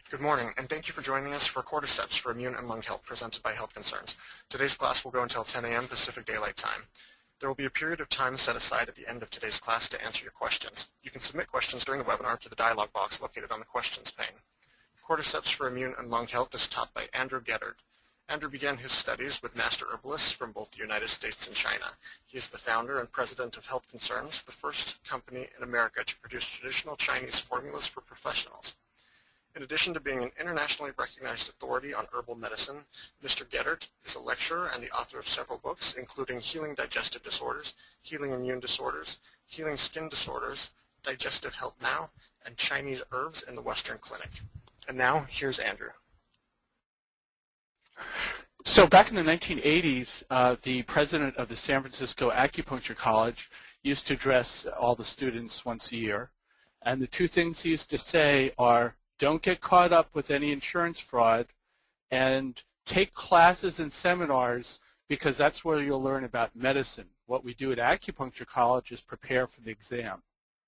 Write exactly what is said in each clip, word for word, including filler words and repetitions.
Good morning, and thank you for joining us for Cordyceps for Immune and Lung Health presented by Health Concerns. Today's class will go until ten a m Pacific Daylight Time. There will be a period of time set aside at the end of today's class to answer your questions. You can submit questions during the webinar to the dialog box located on the questions pane. Cordyceps for Immune and Lung Health is taught by Andrew Geddard. Andrew began his studies with master herbalists from both the United States and China. He is the founder and president of Health Concerns, the first company in America to produce traditional Chinese formulas for professionals. In addition to being an internationally recognized authority on herbal medicine, Mister Geddard is a lecturer and the author of several books, including Healing Digestive Disorders, Healing Immune Disorders, Healing Skin Disorders, Digestive Health Now, and Chinese Herbs in the Western Clinic. And now, here's Andrew. So back in the nineteen eighties, uh, the president of the San Francisco Acupuncture College used to address all the students once a year. And the two things he used to say are, don't get caught up with any insurance fraud, and take classes and seminars because that's where you'll learn about medicine. What we do at Acupuncture College is prepare for the exam.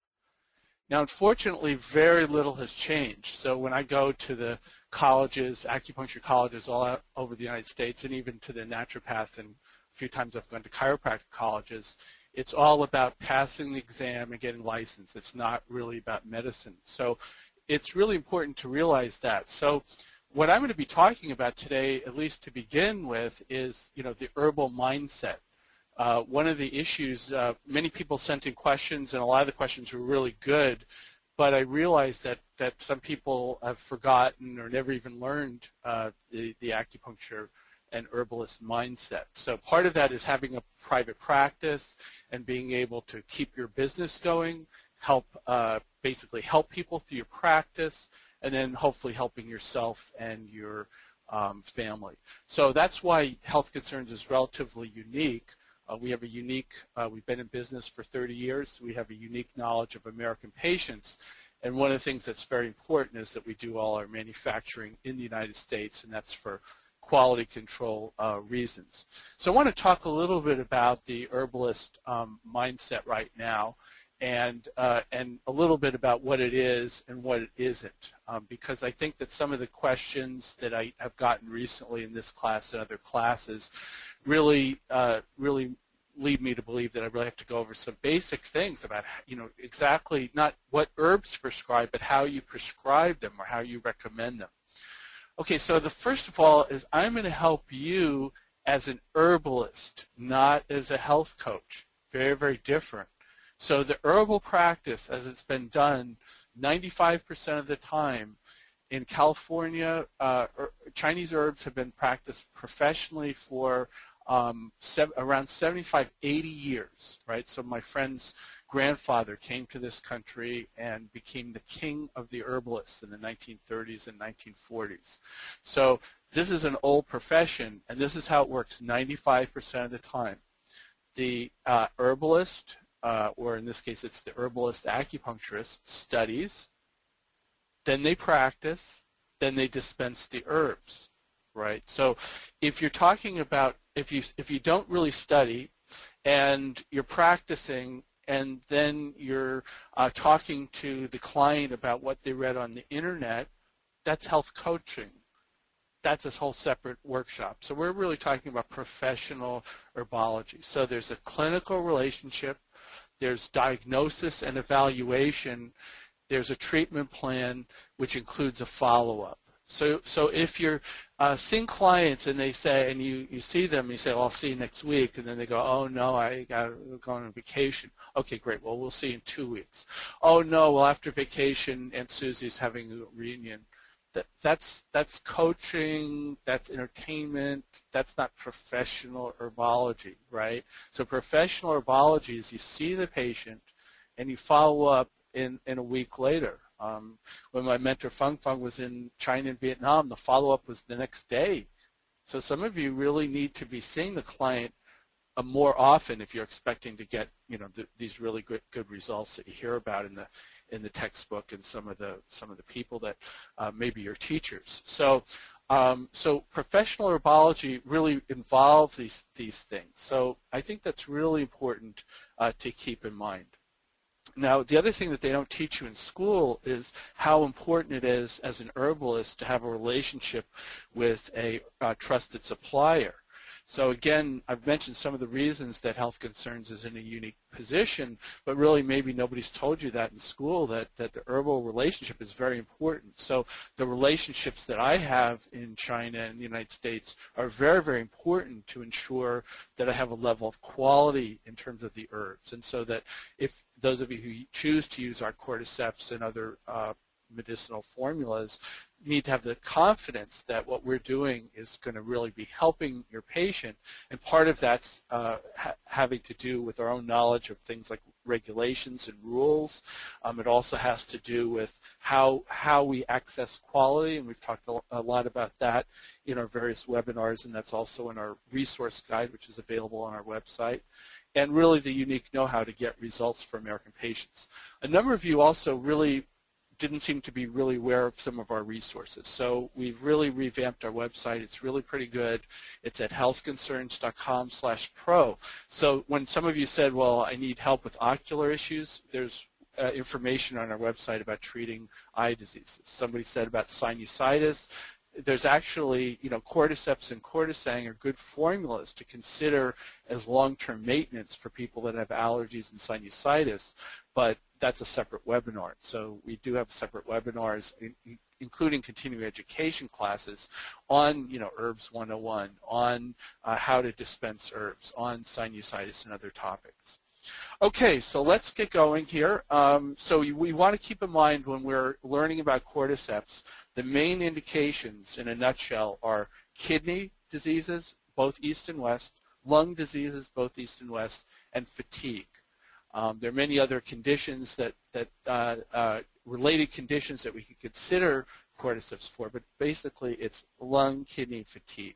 Now, unfortunately, very little has changed. So when I go to the colleges, acupuncture colleges all out over the United States, and even to the naturopath, and a few times I've gone to chiropractic colleges, it's all about passing the exam and getting licensed. It's not really about medicine. So it's really important to realize that. So what I'm going to be talking about today, at least to begin with, is, you know, the herbal mindset. Uh, one of the issues, uh, many people sent in questions, and a lot of the questions were really good, but I realized that, that some people have forgotten or never even learned uh, the, the acupuncture and herbalist mindset. So part of that is having a private practice and being able to keep your business going, help uh, basically help people through your practice, and then hopefully helping yourself and your um, family. So that's why Health Concerns is relatively unique. Uh, we have a unique, uh, we've been in business for thirty years. We have a unique knowledge of American patients. And one of the things that's very important is that we do all our manufacturing in the United States, and that's for quality control uh, reasons. So I want to talk a little bit about the herbalist um, mindset right now. And, uh, and a little bit about what it is and what it isn't, um, because I think that some of the questions that I have gotten recently in this class and other classes really, uh, really lead me to believe that I really have to go over some basic things about, you know, exactly not what herbs prescribe, but how you prescribe them or how you recommend them. Okay, so the first of all is I'm going to help you as an herbalist, not as a health coach. Very, very different. So the herbal practice, as it's been done ninety-five percent of the time in California, uh, Chinese herbs have been practiced professionally for um, sev around seventy-five, eighty years, right? So my friend's grandfather came to this country and became the king of the herbalists in the nineteen thirties and nineteen forties. So this is an old profession, and this is how it works ninety-five percent of the time. The uh, herbalist, Uh, or in this case it's the herbalist acupuncturist, studies, then they practice, then they dispense the herbs, right? So if you're talking about, if you, if you don't really study and you're practicing and then you're uh, talking to the client about what they read on the internet, that's health coaching. That's this whole separate workshop. So we're really talking about professional herbology. So there's a clinical relationship. There's diagnosis and evaluation. There's a treatment plan, which includes a follow-up. So, so if you're uh, seeing clients and they say, and you, you see them, you say, well, I'll see you next week, and then they go, oh, no, I got to go on vacation. Okay, great. Well, we'll see you in two weeks. Oh, no, well, after vacation, Aunt Susie's having a reunion. That, that's, that's coaching, that's entertainment, that's not professional herbology, right? So professional herbology is you see the patient and you follow up in, in a week later. Um, when my mentor Feng Feng was in China and Vietnam, the follow-up was the next day. So some of you really need to be seeing the client uh, more often if you're expecting to get, you know, th these really good, good results that you hear about in the in the textbook and some of the some of the people that uh, maybe your teachers. So, um, so professional herbology really involves these these things. So I think that's really important uh, to keep in mind. Now, the other thing that they don't teach you in school is how important it is as an herbalist to have a relationship with a uh, trusted supplier. So again, I've mentioned some of the reasons that Health Concerns is in a unique position, but really maybe nobody's told you that in school, that, that the herbal relationship is very important. So the relationships that I have in China and the United States are very, very important to ensure that I have a level of quality in terms of the herbs. And so that if those of you who choose to use our cordyceps and other uh, medicinal formulas need to have the confidence that what we're doing is going to really be helping your patient, and part of that's uh, ha having to do with our own knowledge of things like regulations and rules. Um, it also has to do with how how we access quality, and we've talked a, a lot about that in our various webinars, and that's also in our resource guide, which is available on our website, and really the unique know-how to get results for American patients. A number of you also really didn't seem to be really aware of some of our resources. So we've really revamped our website. It's really pretty good. It's at health concerns dot com slash pro. So when some of you said, well, I need help with ocular issues, there's uh, information on our website about treating eye diseases. Somebody said about sinusitis. There's actually, you know, cordyceps and cortisang are good formulas to consider as long-term maintenance for people that have allergies and sinusitis, but that's a separate webinar. So we do have separate webinars, including continuing education classes on, you know, Herbs one oh one, on uh, how to dispense herbs, on sinusitis and other topics. Okay, so let's get going here. Um, so we want to keep in mind when we're learning about cordyceps, the main indications in a nutshell are kidney diseases, both east and west, lung diseases, both east and west, and fatigue. Um, there are many other conditions that, that uh, uh, related conditions that we could consider cordyceps for, but basically it's lung, kidney, fatigue.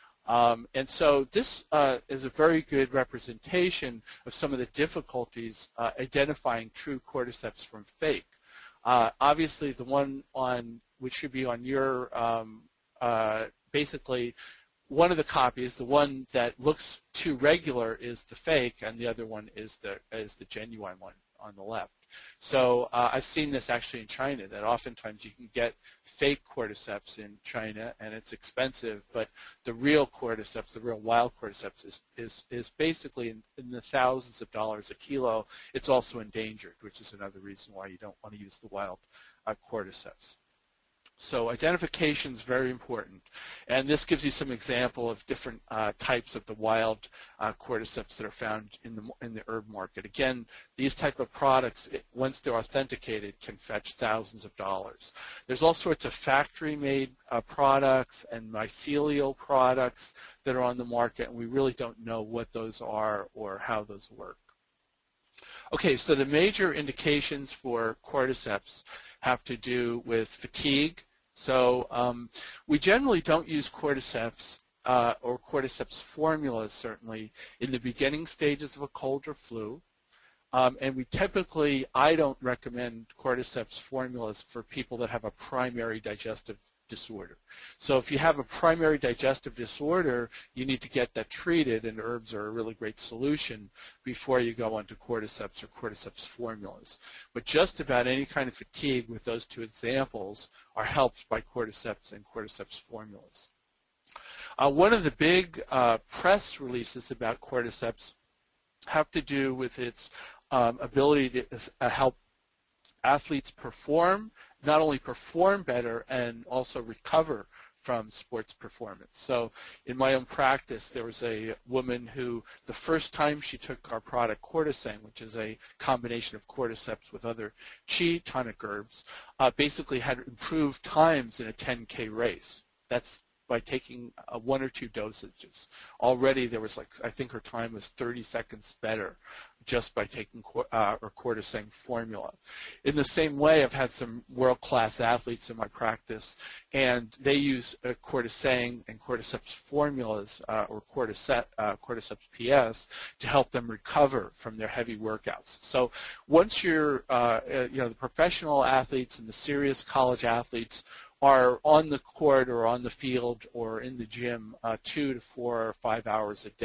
Um, and so this uh, is a very good representation of some of the difficulties uh, identifying true cordyceps from fake. Uh, obviously, the one on which should be on your um, uh, basically one of the copies, the one that looks too regular, is the fake, and the other one is the is the genuine one on the left. So uh, I've seen this actually in China, that oftentimes you can get fake cordyceps in China, and it's expensive, but the real cordyceps, the real wild cordyceps, is, is, is basically in, in the thousands of dollars a kilo. It's also endangered, which is another reason why you don't want to use the wild uh, cordyceps. So identification is very important, and this gives you some example of different uh, types of the wild uh, cordyceps that are found in the in the herb market. Again, these type of products, once they're authenticated, can fetch thousands of dollars. There's all sorts of factory-made uh, products and mycelial products that are on the market, and we really don't know what those are or how those work. Okay, so the major indications for cordyceps have to do with fatigue. So um, we generally don't use cordyceps uh, or cordyceps formulas, certainly, in the beginning stages of a cold or flu. Um, and we typically, I don't recommend cordyceps formulas for people that have a primary digestive disorder. So if you have a primary digestive disorder, you need to get that treated, and herbs are a really great solution before you go on to cordyceps or cordyceps formulas. But just about any kind of fatigue with those two examples are helped by cordyceps and cordyceps formulas. Uh, one of the big uh, press releases about cordyceps have to do with its um, ability to uh, help athletes perform, not only perform better, and also recover from sports performance. So in my own practice, there was a woman who, the first time she took our product, Cortisang, which is a combination of cordyceps with other qi tonic herbs, uh, basically had improved times in a ten K race. That's by taking uh, one or two dosages. Already there was, like, I think her time was thirty seconds better just by taking uh, or cordyceps formula. In the same way, I've had some world-class athletes in my practice, and they use uh, cordyceps and cordyceps formulas uh, or cordyceps, uh, cordyceps P S to help them recover from their heavy workouts. So once you're, uh, you know, the professional athletes and the serious college athletes are on the court or on the field or in the gym uh, two to four or five hours a day, right?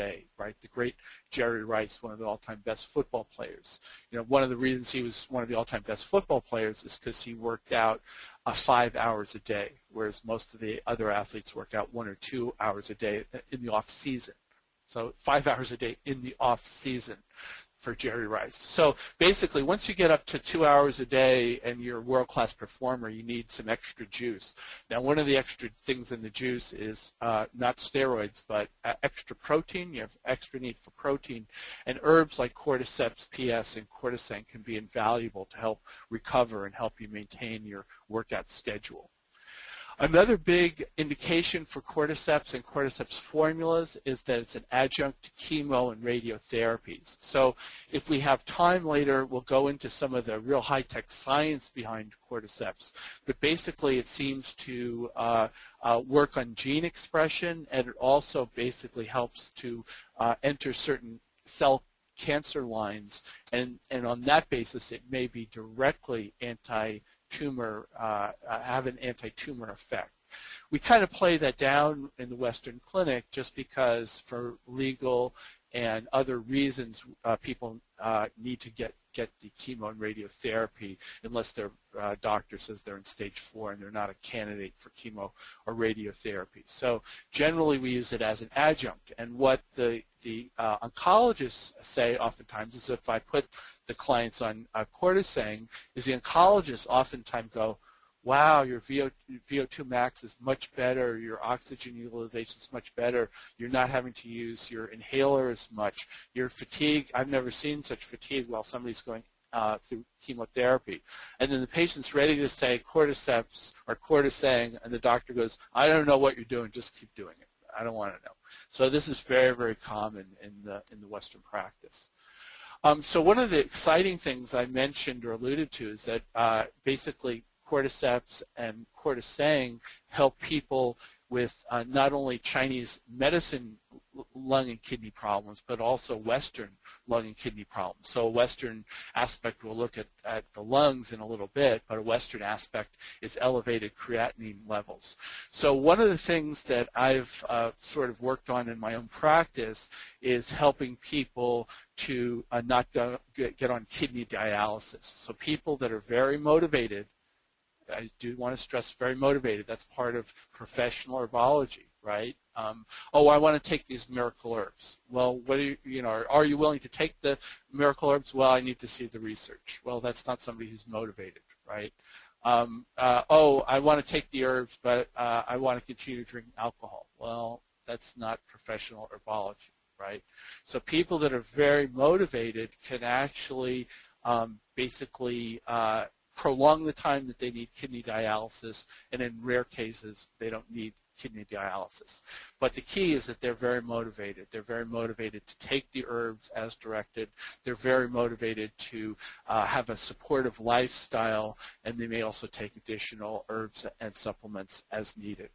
right? The great Jerry Rice, one of the all-time best football players. You know, one of the reasons he was one of the all-time best football players is because he worked out uh, five hours a day, whereas most of the other athletes work out one or two hours a day in the off season. So five hours a day in the off season for Jerry Rice. So basically, once you get up to two hours a day and you're a world-class performer, you need some extra juice. Now, one of the extra things in the juice is uh, not steroids, but uh, extra protein. You have extra need for protein. And herbs like Cordyceps P S and Cortisane can be invaluable to help recover and help you maintain your workout schedule. Another big indication for cordyceps and cordyceps formulas is that it's an adjunct to chemo and radiotherapies. So if we have time later, we'll go into some of the real high-tech science behind cordyceps. But basically, it seems to uh, uh, work on gene expression, and it also basically helps to uh, enter certain cell cancer lines, and, and on that basis, it may be directly anti tumor, uh, have an anti-tumor effect. We kind of play that down in the Western clinic just because for legal and other reasons uh, people uh, need to get, get the chemo and radiotherapy unless their uh, doctor says they're in stage four and they're not a candidate for chemo or radiotherapy. So generally we use it as an adjunct, and what the, the uh, oncologists say oftentimes is if I put the clients on uh, Cortisane, is the oncologists oftentimes go, wow, your V O two max is much better, your oxygen utilization is much better, you're not having to use your inhaler as much, your fatigue, I've never seen such fatigue while somebody's going uh, through chemotherapy. And then the patient's ready to say cordyceps or Cortisane, and the doctor goes, I don't know what you're doing, just keep doing it. I don't want to know. So this is very, very common in the, in the Western practice. Um, so one of the exciting things I mentioned or alluded to is that uh, basically cordyceps and Cortisane help people with uh, not only Chinese medicine lung and kidney problems, but also Western lung and kidney problems. So a Western aspect, we'll look at, at the lungs in a little bit, but a Western aspect is elevated creatinine levels. So one of the things that I've uh, sort of worked on in my own practice is helping people to uh, not go, get, get on kidney dialysis. So people that are very motivated, I do want to stress very motivated, that's part of professional herbology, right? Um, oh, I want to take these miracle herbs. Well, what do you, you know, are, are you willing to take the miracle herbs? Well, I need to see the research. Well, that's not somebody who's motivated, right? Um, uh, oh, I want to take the herbs, but uh, I want to continue to drink alcohol. Well, that's not professional herbology, right? So people that are very motivated can actually um, basically uh, prolong the time that they need kidney dialysis, and in rare cases, they don't need kidney dialysis. But the key is that they're very motivated. They're very motivated to take the herbs as directed. They're very motivated to uh, have a supportive lifestyle, and they may also take additional herbs and supplements as needed.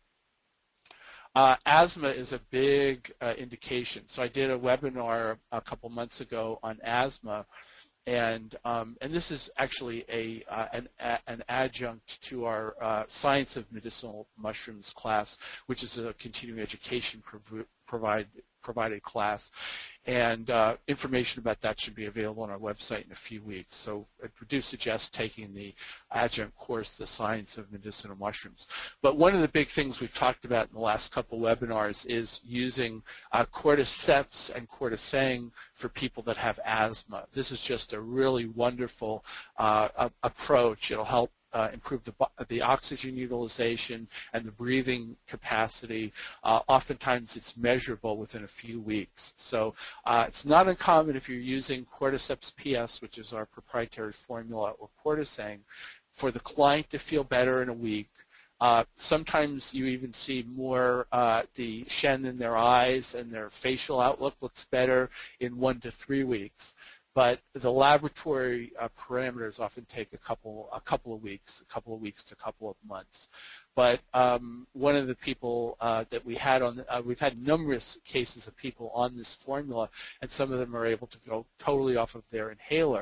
Uh, asthma is a big uh, indication. So I did a webinar a couple months ago on asthma, And, um, and this is actually a, uh, an, a, an adjunct to our uh, Science of Medicinal Mushrooms class, which is a continuing education prov provide, provided class. And uh, information about that should be available on our website in a few weeks. So I do suggest taking the adjunct course, The Science of Medicinal Mushrooms. But one of the big things we've talked about in the last couple webinars is using uh, cordyceps and Cortisane for people that have asthma. This is just a really wonderful uh, approach. It'll help Uh, improve the, the oxygen utilization and the breathing capacity. Uh, oftentimes it's measurable within a few weeks. So uh, it's not uncommon if you're using Cordyceps P S, which is our proprietary formula, or Cortisane, for the client to feel better in a week. Uh, sometimes you even see more uh, the Shen in their eyes, and their facial outlook looks better in one to three weeks. But the laboratory uh, parameters often take a couple, a couple of weeks, a couple of weeks to a couple of months. But um, one of the people uh, that we had on, uh, we've had numerous cases of people on this formula, and some of them are able to go totally off of their inhaler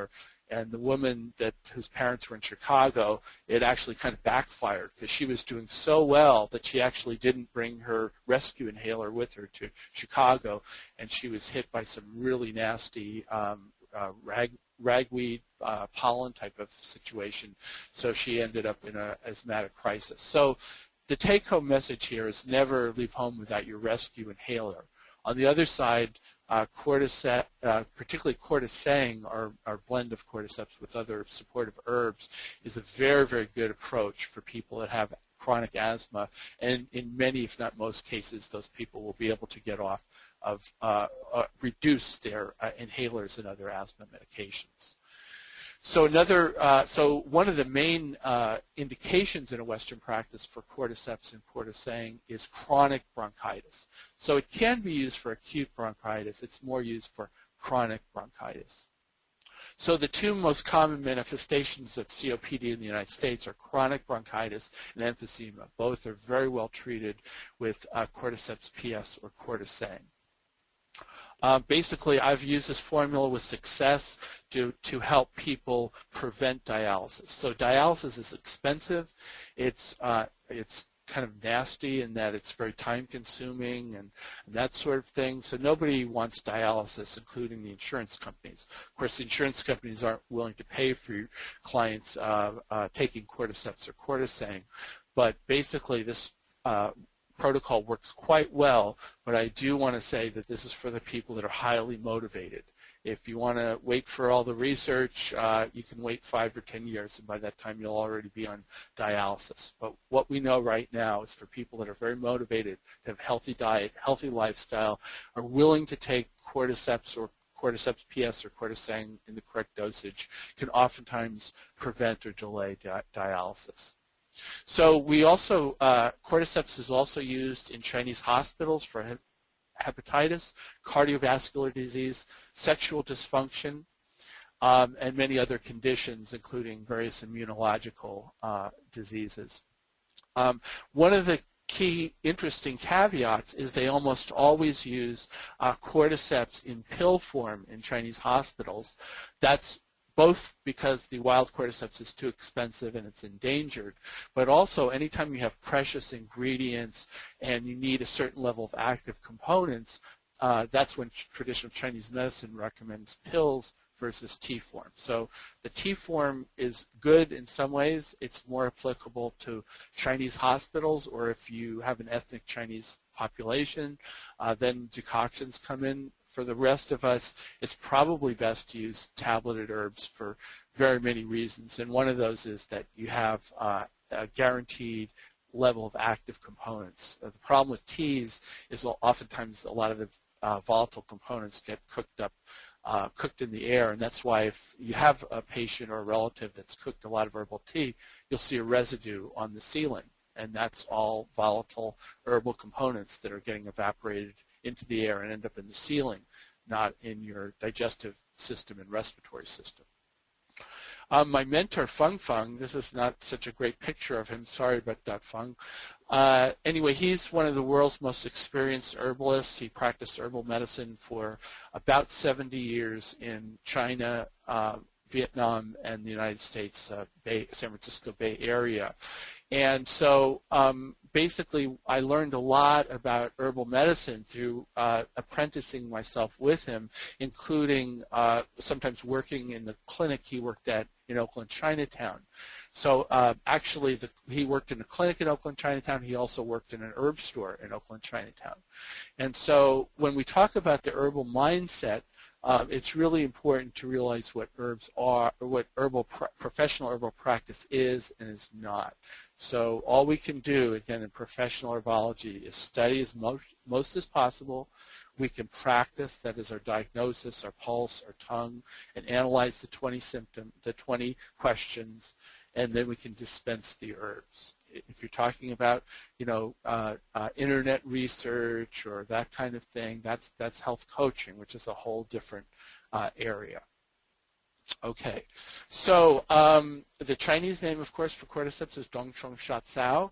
And the woman that whose parents were in Chicago, it actually kind of backfired because she was doing so well that she actually didn't bring her rescue inhaler with her to Chicago, and she was hit by some really nasty um, uh, rag, ragweed uh, pollen type of situation. So she ended up in an asthmatic crisis. So the take-home message here is never leave home without your rescue inhaler. On the other side, uh, cordyceps, uh, particularly cordyceps, our, our blend of cordyceps with other supportive herbs, is a very, very good approach for people that have chronic asthma. And in many, if not most cases, those people will be able to get off of, uh, uh, reduce their uh, inhalers and other asthma medications. So another, uh, so one of the main uh, indications in a Western practice for cordyceps and cordyceps is chronic bronchitis. So it can be used for acute bronchitis. It's more used for chronic bronchitis. So the two most common manifestations of C O P D in the United States are chronic bronchitis and emphysema. Both are very well treated with uh, cordyceps P S or cordyceps. Uh, basically, I've used this formula with success to, to help people prevent dialysis. So dialysis is expensive. It's, uh, it's kind of nasty in that it's very time-consuming and, and that sort of thing. So nobody wants dialysis, including the insurance companies. Of course, the insurance companies aren't willing to pay for your clients uh, uh, taking cordyceps or cordyceps. But basically, this uh, protocol works quite well, but I do want to say that this is for the people that are highly motivated. If you want to wait for all the research, uh, you can wait five or ten years, and by that time you'll already be on dialysis. But what we know right now is for people that are very motivated, to have healthy diet, healthy lifestyle, are willing to take cordyceps or cordyceps P S or cordyceps in the correct dosage, can oftentimes prevent or delay di dialysis. So we also, uh, cordyceps is also used in Chinese hospitals for he hepatitis, cardiovascular disease, sexual dysfunction, um, and many other conditions, including various immunological uh, diseases. Um, one of the key interesting caveats is they almost always use uh, cordyceps in pill form in Chinese hospitals. That's both because the wild cordyceps is too expensive and it's endangered, but also anytime you have precious ingredients and you need a certain level of active components, uh, that's when traditional Chinese medicine recommends pills versus tea form. So the tea form is good in some ways. It's more applicable to Chinese hospitals, or if you have an ethnic Chinese population, uh, then decoctions come in. For the rest of us, it's probably best to use tableted herbs for very many reasons, and one of those is that you have uh, a guaranteed level of active components. Uh, the problem with teas is oftentimes a lot of the uh, volatile components get cooked up, uh, cooked in the air, and that's why if you have a patient or a relative that's cooked a lot of herbal tea, you'll see a residue on the ceiling, and that's all volatile herbal components that are getting evaporated into the air and end up in the ceiling, not in your digestive system and respiratory system. Um, my mentor, Feng Feng, this is not such a great picture of him, sorry about that, Feng. Uh, anyway, he's one of the world's most experienced herbalists. He practiced herbal medicine for about seventy years in China, uh, Vietnam, and the United States, uh, Bay, San Francisco Bay Area. And so um, basically I learned a lot about herbal medicine through uh, apprenticing myself with him, including uh, sometimes working in the clinic he worked at in Oakland, Chinatown. So uh, actually the, he worked in a clinic in Oakland, Chinatown. He also worked in an herb store in Oakland, Chinatown. And so when we talk about the herbal mindset, Uh, it's really important to realize what herbs are, or what herbal professional herbal practice is and is not. So all we can do, again, in professional herbology is study as most, most as possible. We can practice, that is our diagnosis, our pulse, our tongue, and analyze the twenty symptom, the twenty questions, and then we can dispense the herbs. If you're talking about, you know, uh, uh, internet research or that kind of thing, that's that's health coaching, which is a whole different uh, area. Okay, so um, the Chinese name, of course, for cordyceps is Dongchong Shatsao.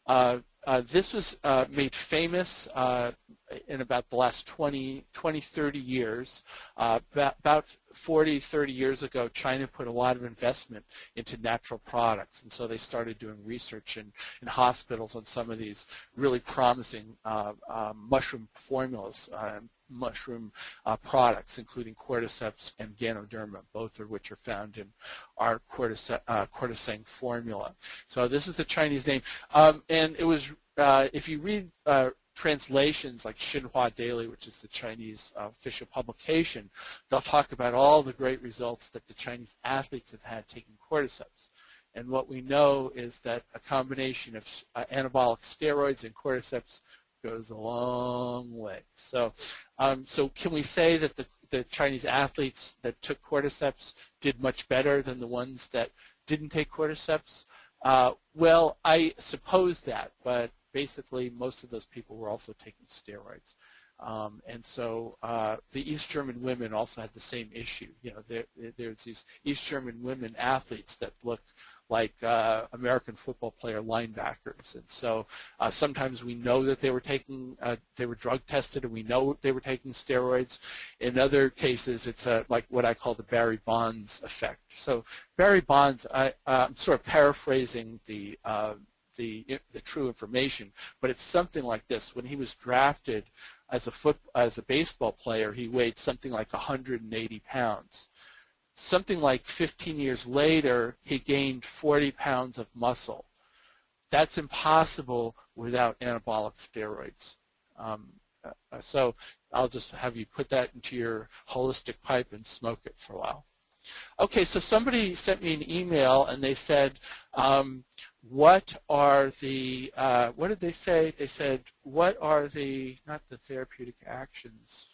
Uh, uh, this was uh, made famous uh, in about the last twenty, thirty years. Uh, about, about forty, thirty years ago, China put a lot of investment into natural products, and so they started doing research in, in hospitals on some of these really promising uh, uh, mushroom formulas, uh, mushroom uh, products, including cordyceps and Ganoderma, both of which are found in our cordyce uh, cordyceps formula. So this is the Chinese name, um, and it was, uh, if you read uh, translations like Xinhua Daily, which is the Chinese uh, official publication, they'll talk about all the great results that the Chinese athletes have had taking cordyceps. And what we know is that a combination of uh, anabolic steroids and cordyceps goes a long way. So, um, so can we say that the, the Chinese athletes that took cordyceps did much better than the ones that didn't take cordyceps? Uh, well, I suppose that, but basically most of those people were also taking steroids. Um, and so uh, the East German women also had the same issue. You know, there, there's these East German women athletes that look like uh, American football player linebackers, and so uh, sometimes we know that they were taking, uh, they were drug tested, and we know they were taking steroids. In other cases, it's a, like what I call the Barry Bonds effect. So Barry Bonds, I, uh, I'm sort of paraphrasing the. Uh, The, the true information, but it's something like this. When he was drafted as a foot, as a baseball player, he weighed something like one hundred eighty pounds. Something like fifteen years later, he gained forty pounds of muscle. That's impossible without anabolic steroids. Um, uh, so I'll just have you put that into your holistic pipe and smoke it for a while. Okay, so somebody sent me an email and they said, um, what are the, uh, what did they say? They said, what are the, not the therapeutic actions.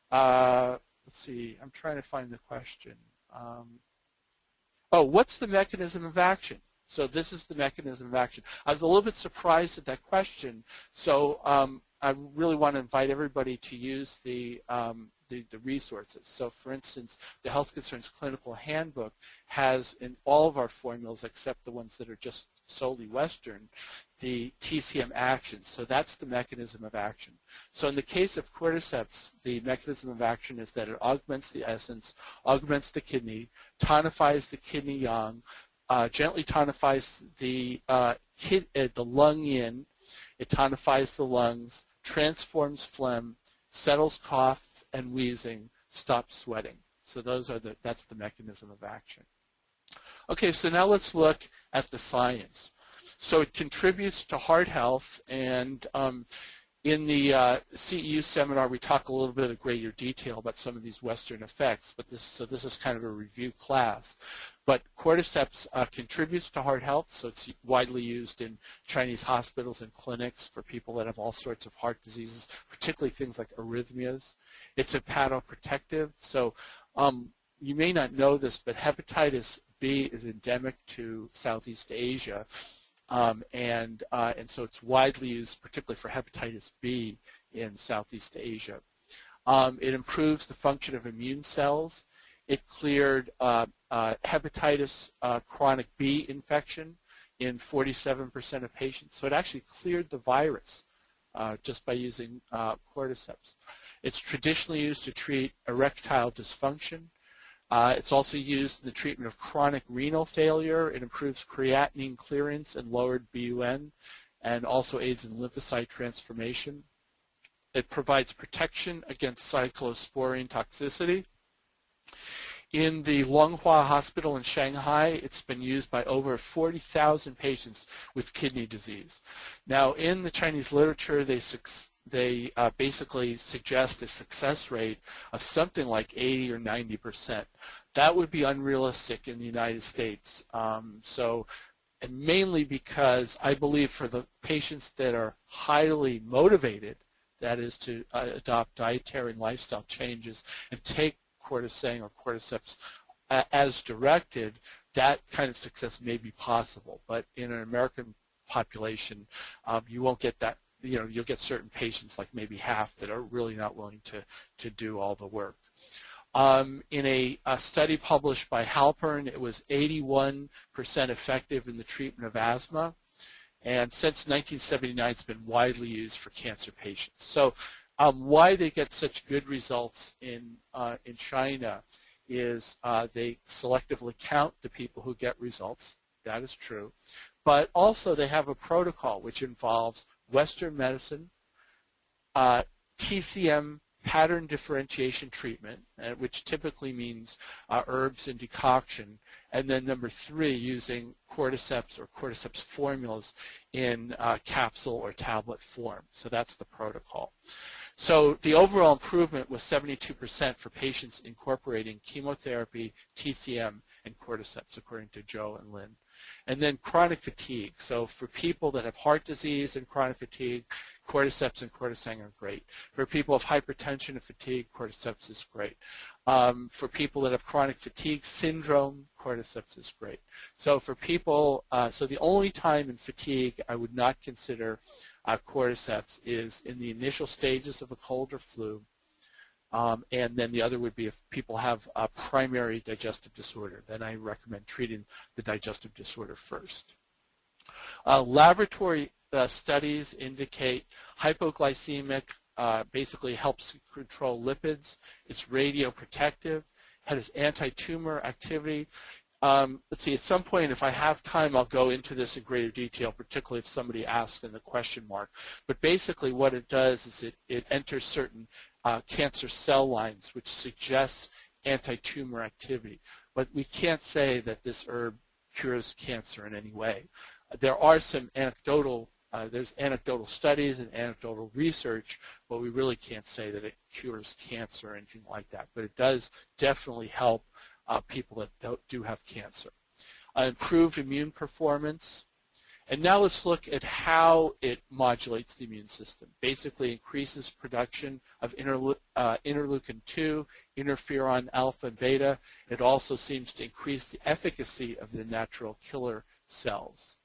Uh, let's see, I'm trying to find the question. Um, oh, what's the mechanism of action? So this is the mechanism of action. I was a little bit surprised at that question, so um, I really want to invite everybody to use the, um, the, the resources. So for instance, the Health Concerns Clinical Handbook has in all of our formulas, except the ones that are just solely Western, the T C M actions. So that's the mechanism of action. So in the case of cordyceps, the mechanism of action is that it augments the essence, augments the kidney, tonifies the kidney yang, uh, gently tonifies the, uh, kid, uh, the lung yin, it tonifies the lungs, transforms phlegm, settles cough and wheezing, stops sweating. So those are the, that's the mechanism of action. Okay, so now let's look at the science. So it contributes to heart health, and um, in the uh, C E U seminar, we talk a little bit of greater detail about some of these Western effects, but this, so this is kind of a review class. But cordyceps uh, contributes to heart health, so it's widely used in Chinese hospitals and clinics for people that have all sorts of heart diseases, particularly things like arrhythmias. It's hepatoprotective, so um, you may not know this, but hepatitis B is endemic to Southeast Asia, um, and, uh, and so it's widely used, particularly for hepatitis B in Southeast Asia. Um, it improves the function of immune cells. It cleared uh, uh, hepatitis uh, chronic B infection in forty-seven percent of patients. So it actually cleared the virus uh, just by using uh, cordyceps. It's traditionally used to treat erectile dysfunction. Uh, it's also used in the treatment of chronic renal failure. It improves creatinine clearance and lowered B U N, and also aids in lymphocyte transformation. It provides protection against cyclosporine toxicity. In the Longhua Hospital in Shanghai, it's been used by over forty thousand patients with kidney disease. Now, in the Chinese literature, they, they uh, basically suggest a success rate of something like eighty or ninety percent. That would be unrealistic in the United States. Um, so, and mainly because I believe for the patients that are highly motivated, that is to uh, adopt dietary and lifestyle changes and take cordyceps or cordyceps uh, as directed, that kind of success may be possible. But in an American population, um, you won't get that. You know, you'll get certain patients, like maybe half, that are really not willing to, to do all the work. Um, in a, a study published by Halpern, it was eighty-one percent effective in the treatment of asthma. And since nineteen seventy-nine, it's been widely used for cancer patients. So um, why they get such good results in, uh, in China is uh, they selectively count the people who get results. That is true. But also they have a protocol which involves Western medicine, uh, T C M pattern differentiation treatment, uh, which typically means uh, herbs and decoction, and then number three, using cordyceps or cordyceps formulas in uh, capsule or tablet form. So that's the protocol. So the overall improvement was seventy-two percent for patients incorporating chemotherapy, T C M, and cordyceps, according to Joe and Lynn. And then chronic fatigue. So for people that have heart disease and chronic fatigue, cordyceps and cortisang are great. For people with hypertension and fatigue, cordyceps is great. Um, for people that have chronic fatigue syndrome, cordyceps is great. So for people, uh, so the only time in fatigue I would not consider uh, cordyceps is in the initial stages of a cold or flu. Um, and then the other would be if people have a primary digestive disorder. Then I recommend treating the digestive disorder first. Uh, laboratory uh, studies indicate hypoglycemic uh, basically helps control lipids. It's radioprotective. Has anti-tumor activity. Um, let's see, at some point, if I have time, I'll go into this in greater detail, particularly if somebody asks in the question mark. But basically what it does is it, it enters certain uh, cancer cell lines, which suggests anti-tumor activity. But we can't say that this herb cures cancer in any way. There are some anecdotal, uh, there's anecdotal studies and anecdotal research, but we really can't say that it cures cancer or anything like that. But it does definitely help Uh, people that do, do have cancer. Uh, improved immune performance. And now let's look at how it modulates the immune system. Basically increases production of interle uh, interleukin two, interferon alpha and beta. It also seems to increase the efficacy of the natural killer cells.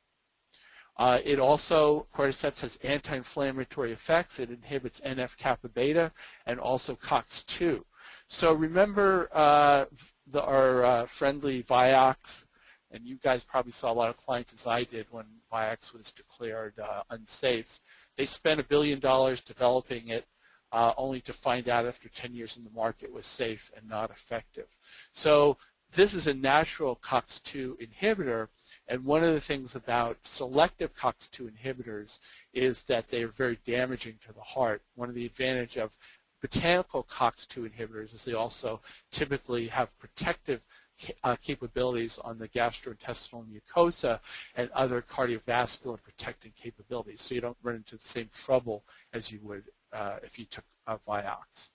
Uh, it also, cordyceps has anti-inflammatory effects. It inhibits N F kappa beta and also COX two. So remember uh, the, our uh, friendly Vioxx, and you guys probably saw a lot of clients as I did when Vioxx was declared uh, unsafe. They spent a billion dollars developing it uh, only to find out after ten years in the market it was safe and not effective. So this is a natural COX two inhibitor, and one of the things about selective COX two inhibitors is that they are very damaging to the heart. One of the advantages of botanical COX two inhibitors is they also typically have protective uh, capabilities on the gastrointestinal mucosa and other cardiovascular protecting capabilities, so you don't run into the same trouble as you would uh, if you took uh, Vioxx.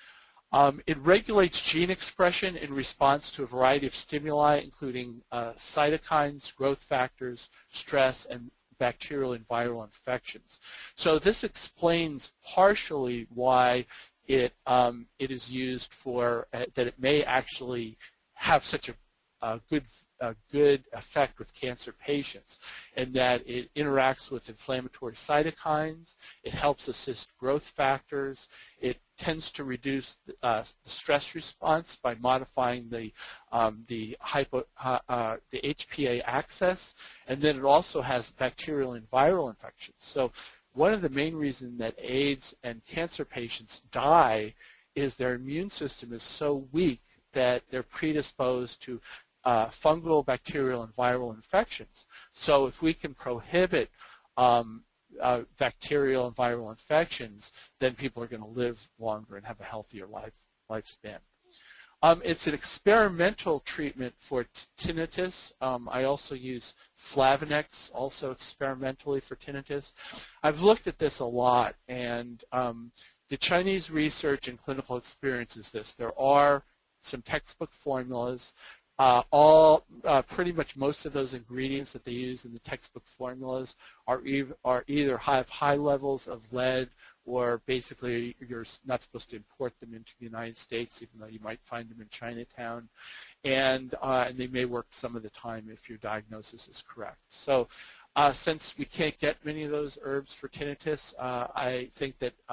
Um, it regulates gene expression in response to a variety of stimuli, including uh, cytokines, growth factors, stress, and bacterial and viral infections. So this explains partially why it, um, it is used for, uh, that it may actually have such a, a, good, a good effect with cancer patients, and that it interacts with inflammatory cytokines, it helps assist growth factors, it tends to reduce uh, the stress response by modifying the um, the, hypo, uh, uh, the H P A axis, and then it also has bacterial and viral infections. So one of the main reasons that AIDS and cancer patients die is their immune system is so weak that they're predisposed to uh, fungal, bacterial, and viral infections. So if we can prohibit um, uh, bacterial and viral infections, then people are going to live longer and have a healthier life lifespan. Um, it's an experimental treatment for tinnitus. Um, I also use Flavonex, also experimentally for tinnitus. I've looked at this a lot, and um, the Chinese research and clinical experience is this. There are some textbook formulas. Uh, all, uh, pretty much most of those ingredients that they use in the textbook formulas are, ev are either have high levels of lead, or basically you're not supposed to import them into the United States, even though you might find them in Chinatown. And, uh, and they may work some of the time if your diagnosis is correct. So uh, since we can't get many of those herbs for tinnitus, uh, I think that uh,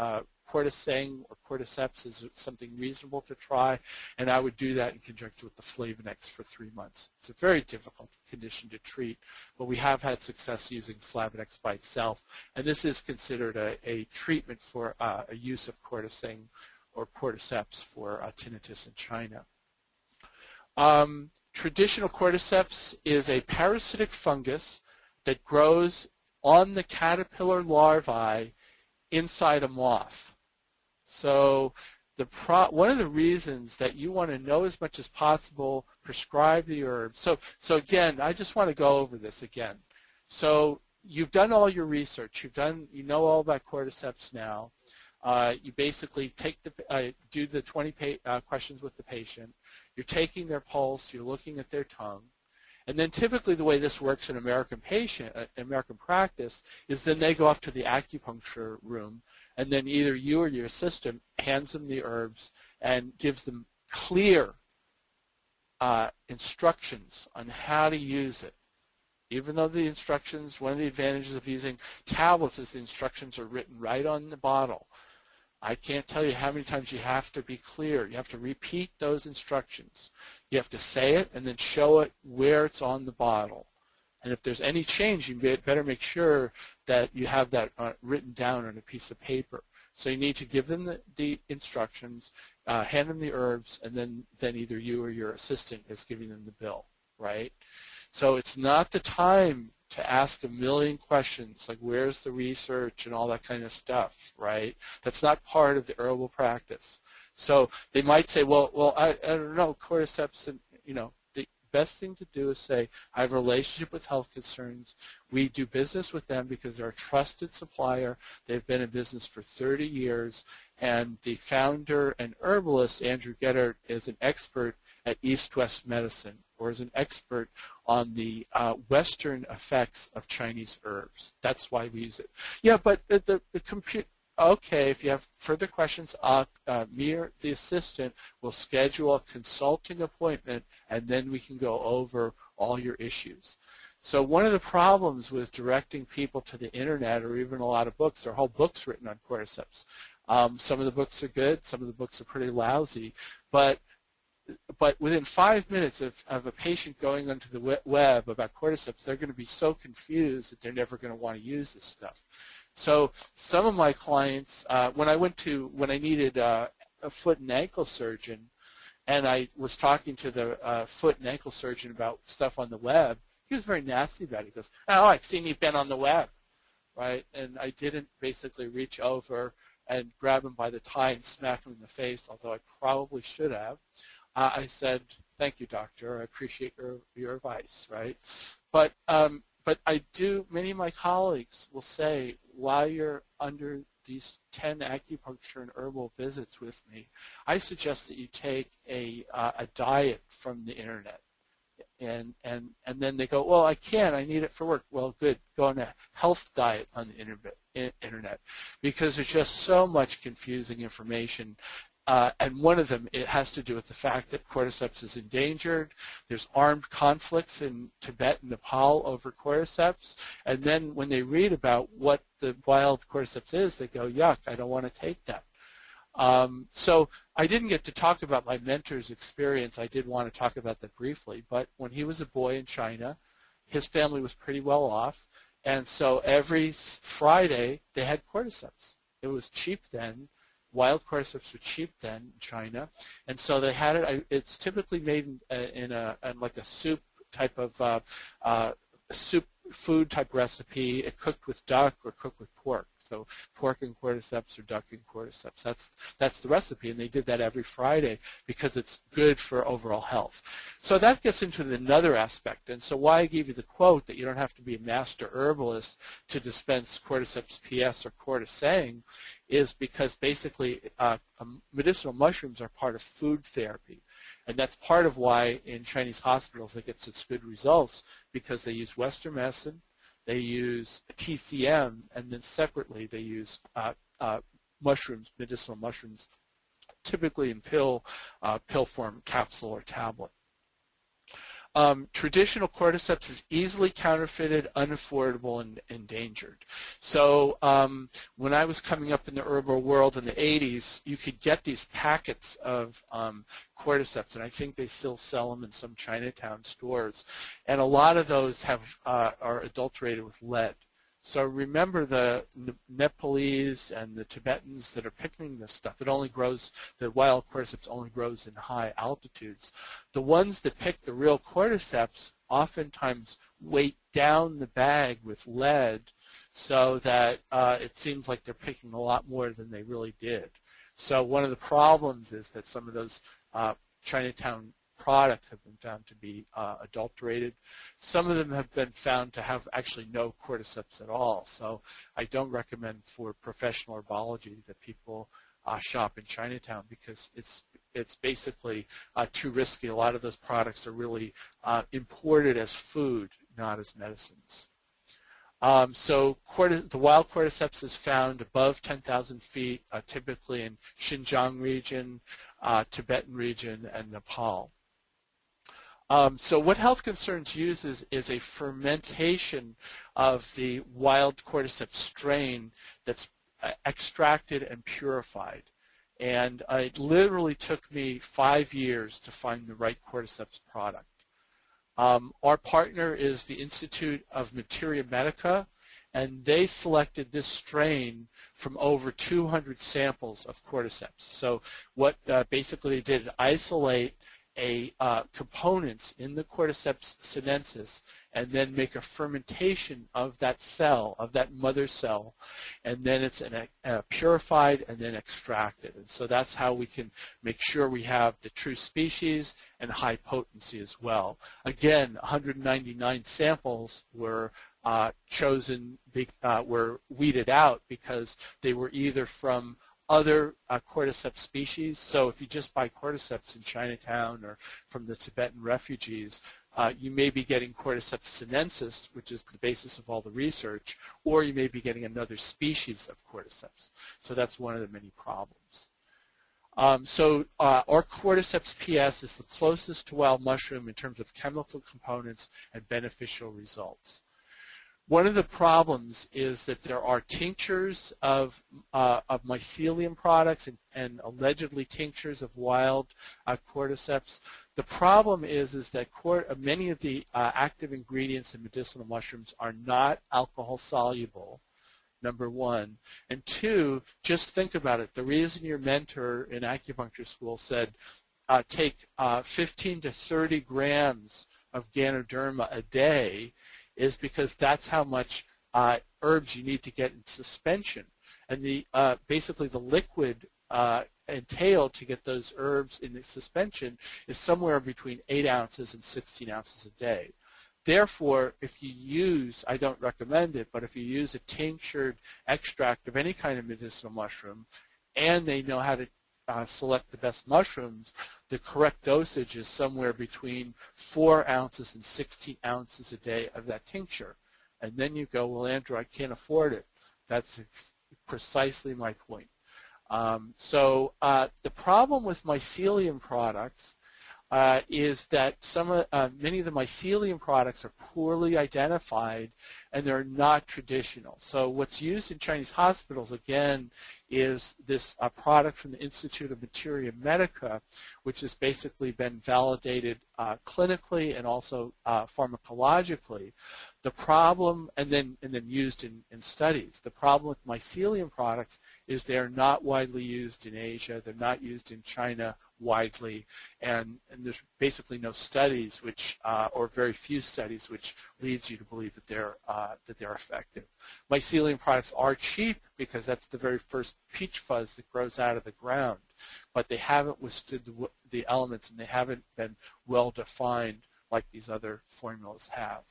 cortisone or cordyceps is something reasonable to try, and I would do that in conjunction with the Flavonex for three months. It's a very difficult condition to treat, but we have had success using Flavonex by itself, and this is considered a, a treatment for uh, a use of cortisone or cordyceps for uh, tinnitus in China. Um, traditional cordyceps is a parasitic fungus that grows on the caterpillar larvae inside a moth. So the pro one of the reasons that you want to know as much as possible, prescribe the herbs. So, so again, I just want to go over this again. So you've done all your research. You've done, you know all about cordyceps now. Uh, you basically take the, uh, do the twenty pa uh, questions with the patient. You're taking their pulse. You're looking at their tongue. And then typically the way this works in American patient, uh, American practice, is then they go off to the acupuncture room, and then either you or your assistant hands them the herbs and gives them clear uh, instructions on how to use it. Even though the instructions, one of the advantages of using tablets is the instructions are written right on the bottle. I can't tell you how many times you have to be clear. You have to repeat those instructions. You have to say it and then show it where it's on the bottle. And if there's any change, you better make sure that you have that uh, written down on a piece of paper. So you need to give them the, the instructions, uh, hand them the herbs, and then, then either you or your assistant is giving them the bill, right? So it's not the time to ask a million questions, like where's the research and all that kind of stuff, right? That's not part of the herbal practice. So they might say, well, well, I, I don't know, cordyceps, and, you know, the best thing to do is say, I have a relationship with Health Concerns. We do business with them because they're a trusted supplier. They've been in business for thirty years, and the founder and herbalist, Andrew Geddert, is an expert at East-West medicine, or is an expert on the uh, Western effects of Chinese herbs. That's why we use it. Yeah, but the, the, the compute, okay, if you have further questions, uh, uh, me or the assistant will schedule a consulting appointment, and then we can go over all your issues. So one of the problems with directing people to the internet, or even a lot of books, there are whole books written on cordyceps. Um, some of the books are good, some of the books are pretty lousy, but But within five minutes of, of a patient going onto the web about cordyceps, they're going to be so confused that they're never going to want to use this stuff. So some of my clients, uh, when I went to, when I needed uh, a foot and ankle surgeon, and I was talking to the uh, foot and ankle surgeon about stuff on the web, he was very nasty about it. He goes, oh, I've seen you've been on the web, right? And I didn't basically reach over and grab him by the tie and smack him in the face, although I probably should have. Uh, I said, thank you, doctor. I appreciate your, your advice, right? But, um, but I do, many of my colleagues will say, while you're under these ten acupuncture and herbal visits with me, I suggest that you take a, uh, a diet from the internet. And, and, and then they go, well, I can't. I need it for work. Well, good. Go on a health diet on the internet, because there's just so much confusing information. Uh, and one of them, it has to do with the fact that cordyceps is endangered. There's armed conflicts in Tibet and Nepal over cordyceps. And then when they read about what the wild cordyceps is, they go, yuck, I don't want to take that. Um, so I didn't get to talk about my mentor's experience. I did want to talk about that briefly. But when he was a boy in China, his family was pretty well off. And so every Friday, they had cordyceps. It was cheap then. Wild cordyceps were cheap then in China, and so they had it. It's typically made in, in, a, in like a soup type of uh, uh, soup food type recipe. It cooked with duck or cooked with pork. So pork and cordyceps or duck and cordyceps. That's that's the recipe, and they did that every Friday because it's good for overall health. So that gets into another aspect. And so why I gave you the quote that you don't have to be a master herbalist to dispense cordyceps P S or cortisane is because basically uh, medicinal mushrooms are part of food therapy. And that's part of why in Chinese hospitals they get such good results, because they use Western medicine, they use T C M, and then separately they use uh, uh, mushrooms, medicinal mushrooms, typically in pill, uh, pill form, capsule or tablet. Um, traditional cordyceps is easily counterfeited, unaffordable, and endangered. So um, when I was coming up in the herbal world in the eighties, you could get these packets of um, cordyceps, and I think they still sell them in some Chinatown stores. And a lot of those have uh, are adulterated with lead. So remember the Nepalese and the Tibetans that are picking this stuff. It only grows, the wild cordyceps only grows in high altitudes. The ones that pick the real cordyceps oftentimes weight down the bag with lead so that uh, it seems like they're picking a lot more than they really did. So one of the problems is that some of those uh, Chinatown products have been found to be uh, adulterated. Some of them have been found to have actually no cordyceps at all. So I don't recommend for professional herbology that people uh, shop in Chinatown because it's it's basically uh, too risky. A lot of those products are really uh, imported as food, not as medicines. Um, so the wild cordyceps is found above ten thousand feet, uh, typically in Xinjiang region, uh, Tibetan region, and Nepal. Um, so what Health Concerns uses is a fermentation of the wild cordyceps strain that's uh, extracted and purified. And uh, it literally took me five years to find the right cordyceps product. Um, our partner is the Institute of Materia Medica, and they selected this strain from over two hundred samples of cordyceps. So what uh, basically they did is isolate a uh, components in the Cordyceps sinensis and then make a fermentation of that cell, of that mother cell, and then it's an, uh, purified and then extracted. And so that's how we can make sure we have the true species and high potency as well. Again, one hundred ninety-nine samples were uh, chosen, uh, were weeded out because they were either from other uh, cordyceps species. So if you just buy cordyceps in Chinatown or from the Tibetan refugees, uh, you may be getting Cordyceps sinensis, which is the basis of all the research, or you may be getting another species of cordyceps. So that's one of the many problems. Um, so uh, our Cordyceps P S is the closest to wild mushroom in terms of chemical components and beneficial results. One of the problems is that there are tinctures of, uh, of mycelium products and, and allegedly tinctures of wild uh, cordyceps. The problem is, is that many of the uh, active ingredients in medicinal mushrooms are not alcohol soluble, number one. And two, just think about it. The reason your mentor in acupuncture school said uh, take uh, fifteen to thirty grams of Ganoderma a day is because that's how much uh, herbs you need to get in suspension. And the uh, basically the liquid uh, entailed to get those herbs in the suspension is somewhere between eight ounces and sixteen ounces a day. Therefore, if you use, I don't recommend it, but if you use a tinctured extract of any kind of medicinal mushroom and they know how to Uh, select the best mushrooms, the correct dosage is somewhere between four ounces and sixteen ounces a day of that tincture. And then you go, well, Andrew, I can't afford it. That's precisely my point. Um, so uh, the problem with mycelium products uh, is that some of, uh, many of the mycelium products are poorly identified and they're not traditional. So what's used in Chinese hospitals, again, is this uh, product from the Institute of Materia Medica, which has basically been validated uh, clinically and also uh, pharmacologically. The problem, and then, and then used in, in studies, the problem with mycelium products is they're not widely used in Asia, they're not used in China widely, and, and there's basically no studies which, uh, or very few studies which leads you to believe that they're, uh, that they're effective. Mycelium products are cheap because that's the very first peach fuzz that grows out of the ground, but they haven't withstood the, the elements and they haven't been well defined like these other formulas have.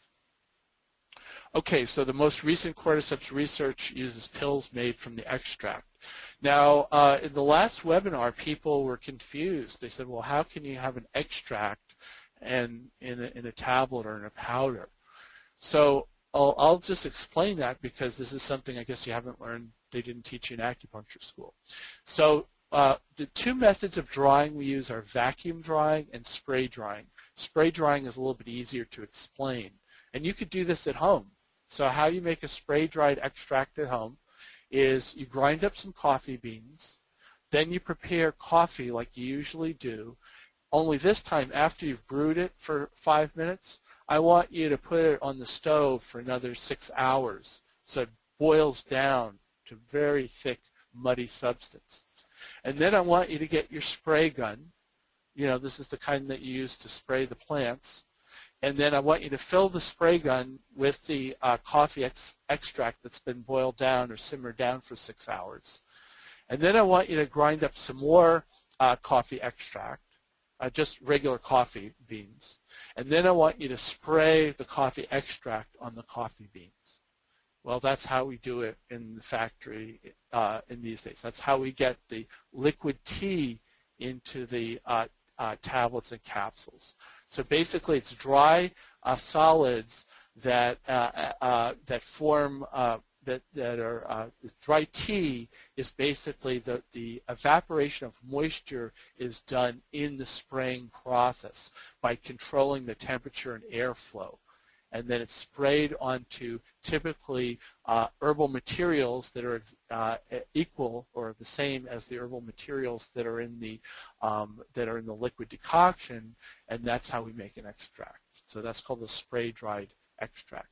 Okay, so the most recent cordyceps research uses pills made from the extract. Now, uh, in the last webinar, people were confused. They said, well, how can you have an extract and in a, in a tablet or in a powder? So I'll, I'll just explain that because this is something I guess you haven't learned, they didn't teach you in acupuncture school. So Uh, the two methods of drying we use are vacuum drying and spray drying. Spray drying is a little bit easier to explain. And you could do this at home. So how you make a spray-dried extract at home is you grind up some coffee beans, then you prepare coffee like you usually do, only this time after you've brewed it for five minutes, I want you to put it on the stove for another six hours so it boils down to very thick, muddy substance. And then I want you to get your spray gun. You know, this is the kind that you use to spray the plants. And then I want you to fill the spray gun with the uh, coffee ex extract that's been boiled down or simmered down for six hours. And then I want you to grind up some more uh, coffee extract, uh, just regular coffee beans. And then I want you to spray the coffee extract on the coffee beans. Well, that's how we do it in the factory uh, in these days. That's how we get the liquid tea into the uh, uh, tablets and capsules. So basically, it's dry uh, solids that uh, uh, that form uh, that that are uh, dry tea is basically the the evaporation of moisture is done in the spraying process by controlling the temperature and airflow. And then it's sprayed onto typically uh, herbal materials that are uh, equal or the same as the herbal materials that are in the um, that are in the liquid decoction, and that's how we make an extract. So that's called the spray-dried extract.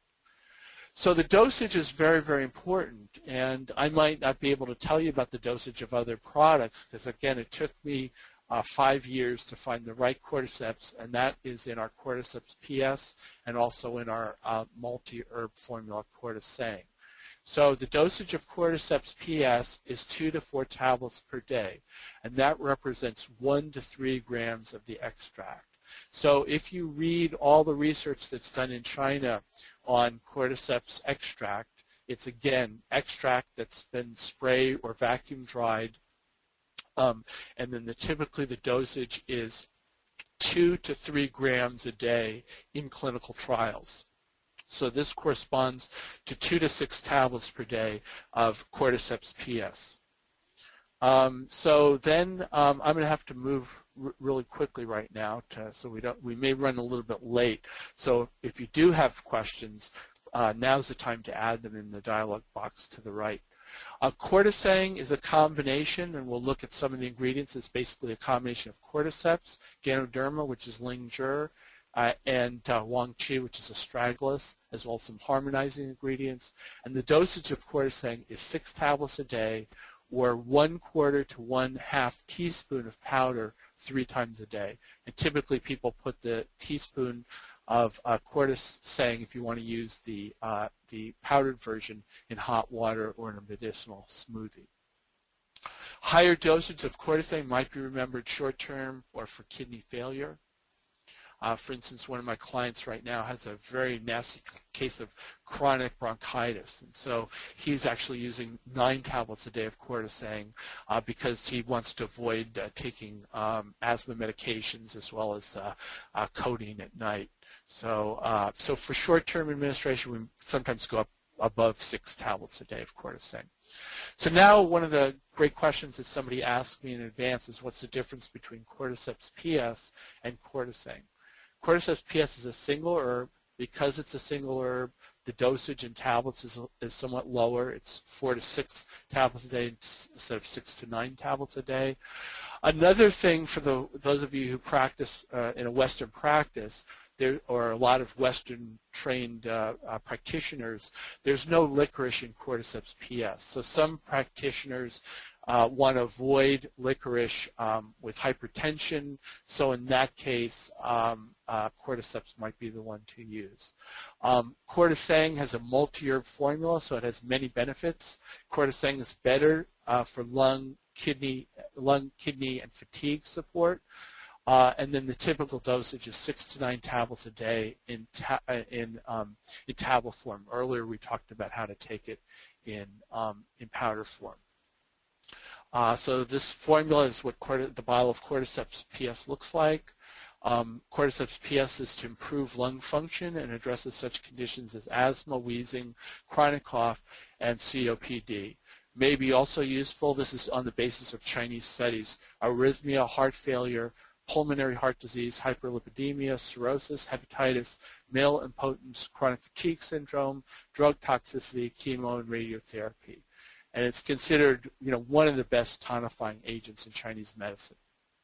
So the dosage is very, very important, and I might not be able to tell you about the dosage of other products because, again, it took me Uh, five years to find the right cordyceps, and that is in our Cordyceps P S and also in our uh, multi-herb formula Cordyceps. So the dosage of Cordyceps P S is two to four tablets per day, and that represents one to three grams of the extract. So if you read all the research that's done in China on Cordyceps extract, it's again extract that's been sprayed or vacuum dried. Um, and then the, typically the dosage is two to three grams a day in clinical trials. So this corresponds to two to six tablets per day of Cordyceps P S. Um, so then um, I'm going to have to move r really quickly right now, to, so we don't. We may run a little bit late. So if you do have questions, uh, now's the time to add them in the dialog box to the right. Uh, Cordyceps is a combination, and we'll look at some of the ingredients. It's basically a combination of Cordyceps, Ganoderma, which is Ling Zhi, uh, and uh, Wang Qi, which is astragalus, as well as some harmonizing ingredients. And the dosage of Cordyceps is six tablets a day, or one quarter to one half teaspoon of powder three times a day. And typically people put the teaspoon of uh, Cordyceps, if you want to use the, uh, the powdered version, in hot water or in a medicinal smoothie. Higher dosage of Cordyceps might be remembered short-term or for kidney failure. Uh, for instance, one of my clients right now has a very nasty case of chronic bronchitis, and so he's actually using nine tablets a day of Cordyceps uh, because he wants to avoid uh, taking um, asthma medications as well as uh, uh, codeine at night. So, uh, so for short-term administration, we sometimes go up above six tablets a day of Cordyceps. So now one of the great questions that somebody asked me in advance is what's the difference between Cordyceps P S and Cordyceps? Cordyceps P S is a single herb. Because it's a single herb, the dosage in tablets is, is somewhat lower. It's four to six tablets a day instead of six to nine tablets a day. Another thing for the, those of you who practice uh, in a Western practice, there are a lot of Western-trained uh, uh, practitioners, there's no licorice in Cordyceps P S. So some practitioners uh, want to avoid licorice um, with hypertension. So in that case, um, uh, Cordyceps might be the one to use. Um, Cordyceps has a multi-herb formula, so it has many benefits. Cordyceps is better uh, for lung, kidney, lung, kidney, and fatigue support. Uh, and then the typical dosage is six to nine tablets a day in, ta in, um, in tablet form. Earlier we talked about how to take it in, um, in powder form. Uh, so this formula is what the bottle of Cordyceps P S looks like. Um, Cordyceps P S is to improve lung function and addresses such conditions as asthma, wheezing, chronic cough, and C O P D. may be also useful. This is on the basis of Chinese studies. Arrhythmia, heart failure, pulmonary heart disease, hyperlipidemia, cirrhosis, hepatitis, male impotence, chronic fatigue syndrome, drug toxicity, chemo, and radiotherapy. And it's considered, you know, one of the best tonifying agents in Chinese medicine.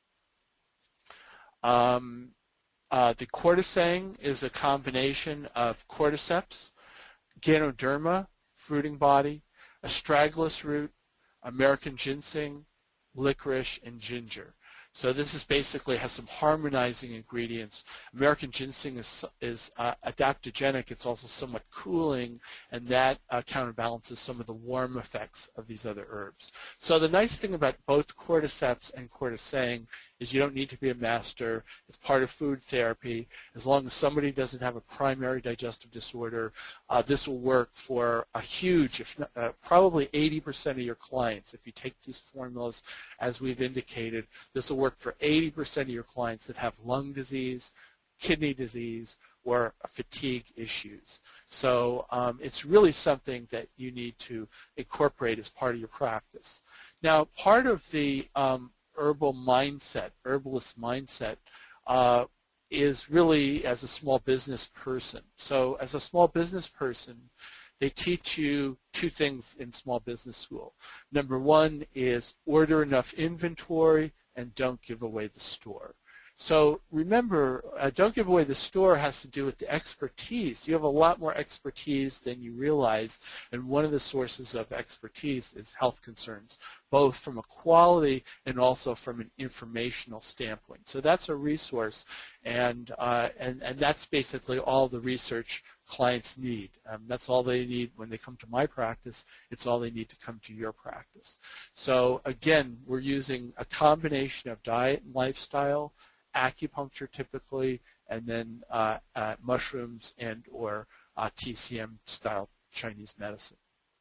Um, uh, the cortisane is a combination of cordyceps, Ganoderma, fruiting body, astragalus root, American ginseng, licorice, and ginger. So this is basically has some harmonizing ingredients. American ginseng is, is uh, adaptogenic. It's also somewhat cooling, and that uh, counterbalances some of the warm effects of these other herbs. So the nice thing about both cordyceps and cortisane is you don't need to be a master. It's part of food therapy. As long as somebody doesn't have a primary digestive disorder, uh, this will work for a huge, if not, uh, probably eighty percent of your clients. If you take these formulas, as we've indicated, this will work for eighty percent of your clients that have lung disease, kidney disease, or fatigue issues. So um, it's really something that you need to incorporate as part of your practice. Now, part of the um, herbal mindset, herbalist mindset, uh, is really as a small business person. So as a small business person, they teach you two things in small business school. Number one is order enough inventory and don't give away the store. So remember, uh, don't give away the store has to do with the expertise. You have a lot more expertise than you realize, and one of the sources of expertise is health concerns, both from a quality and also from an informational standpoint. So that's a resource, and uh, and, and that's basically all the research clients need. Um, that's all they need when they come to my practice. It's all they need to come to your practice. So again, we're using a combination of diet and lifestyle, acupuncture typically, and then uh, uh, mushrooms and or uh, T C M-style Chinese medicine.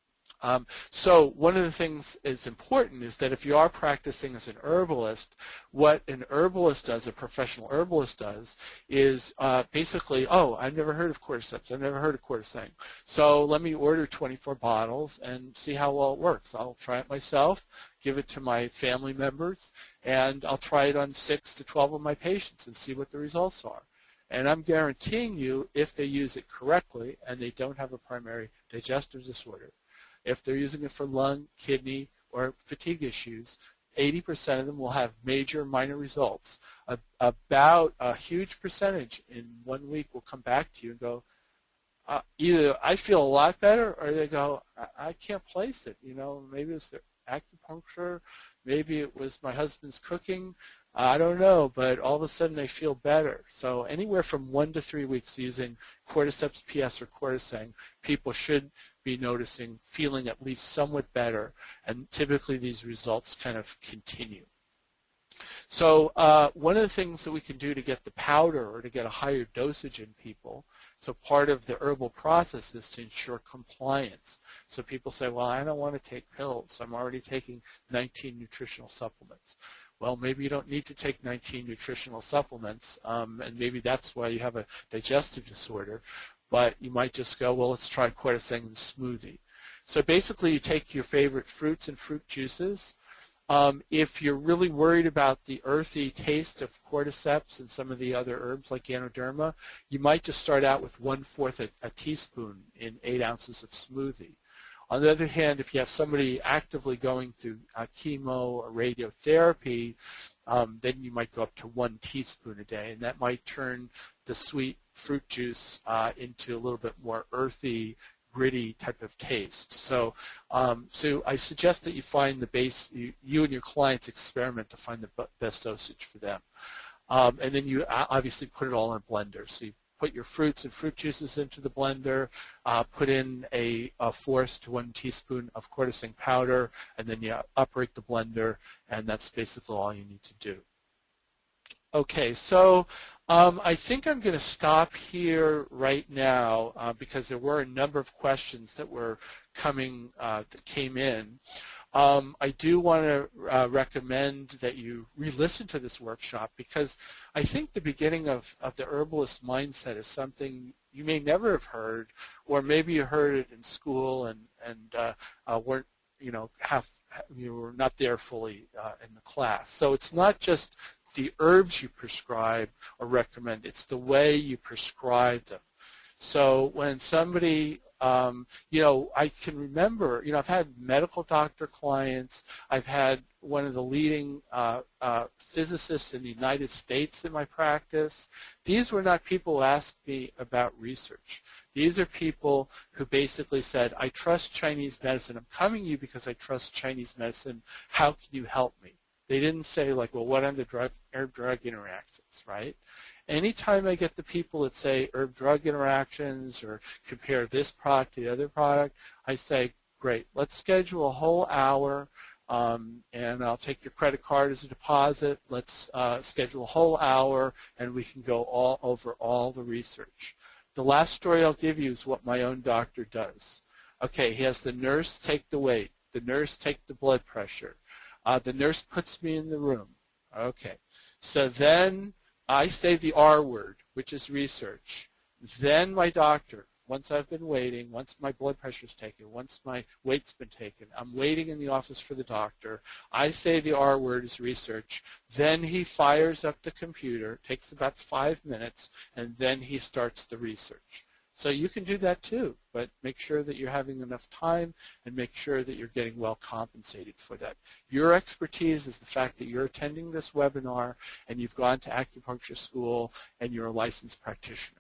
Um, so one of the things that's important is that if you are practicing as an herbalist, what an herbalist does, a professional herbalist does, is uh, basically, oh, I've never heard of cordyceps, I've never heard of cortisane, so let me order twenty-four bottles and see how well it works. I'll try it myself, give it to my family members, and I'll try it on six to twelve of my patients and see what the results are. And I'm guaranteeing you, if they use it correctly and they don't have a primary digestive disorder, if they're using it for lung, kidney, or fatigue issues, eighty percent of them will have major minor results. A, about a huge percentage in one week will come back to you and go, uh, either I feel a lot better, or they go, I, I can't place it. You know, maybe it's the acupuncture, maybe it was my husband's cooking. I don't know, but all of a sudden they feel better. So anywhere from one to three weeks using Cordyceps P S or cortisane, people should be noticing feeling at least somewhat better, and typically these results kind of continue. So uh, one of the things that we can do to get the powder or to get a higher dosage in people, so part of the herbal process is to ensure compliance. So people say, well, I don't want to take pills. I'm already taking nineteen nutritional supplements. Well, maybe you don't need to take nineteen nutritional supplements, um, and maybe that's why you have a digestive disorder, but you might just go, well, let's try cortisane and smoothie. So basically you take your favorite fruits and fruit juices. Um, if you're really worried about the earthy taste of cordyceps and some of the other herbs like Ganoderma, you might just start out with one-fourth a, a teaspoon in eight ounces of smoothie. On the other hand, if you have somebody actively going through uh, chemo or radiotherapy, um, then you might go up to one teaspoon a day, and that might turn the sweet fruit juice uh, into a little bit more earthy, gritty type of taste. So, um, so I suggest that you find the base, you, you and your clients experiment to find the best dosage for them. Um, and then you obviously put it all in a blender. So you put your fruits and fruit juices into the blender, uh, put in a, a fourth to one teaspoon of cortisane powder, and then you operate the blender, and that's basically all you need to do. Okay, so um, I think I'm going to stop here right now uh, because there were a number of questions that were coming, uh, that came in. Um, I do want to uh, recommend that you re-listen to this workshop because I think the beginning of, of the herbalist mindset is something you may never have heard, or maybe you heard it in school and, and uh, uh, weren't you know, half, you were not there fully uh, in the class. So it's not just the herbs you prescribe or recommend, it's the way you prescribe them. So when somebody, um, you know, I can remember, you know, I've had medical doctor clients, I've had one of the leading uh, uh, physicists in the United States in my practice. These were not people who asked me about research. These are people who basically said, I trust Chinese medicine. I'm coming to you because I trust Chinese medicine. How can you help me? They didn't say, like, well, what are the drug, herb-drug interactions, right? Anytime I get the people that say herb-drug interactions or compare this product to the other product, I say, great, let's schedule a whole hour, um, and I'll take your credit card as a deposit. Let's uh, schedule a whole hour, and we can go all over all the research. The last story I'll give you is what my own doctor does. Okay, he has the nurse take the weight, the nurse take the blood pressure. Uh, the nurse puts me in the room. Okay, so then I say the R word, which is research. Then my doctor, once I've been waiting, once my blood pressure's taken, once my weight's been taken, I'm waiting in the office for the doctor. I say the R word is research. Then he fires up the computer, takes about five minutes, and then he starts the research. So you can do that too, but make sure that you're having enough time and make sure that you're getting well compensated for that. Your expertise is the fact that you're attending this webinar and you've gone to acupuncture school and you're a licensed practitioner.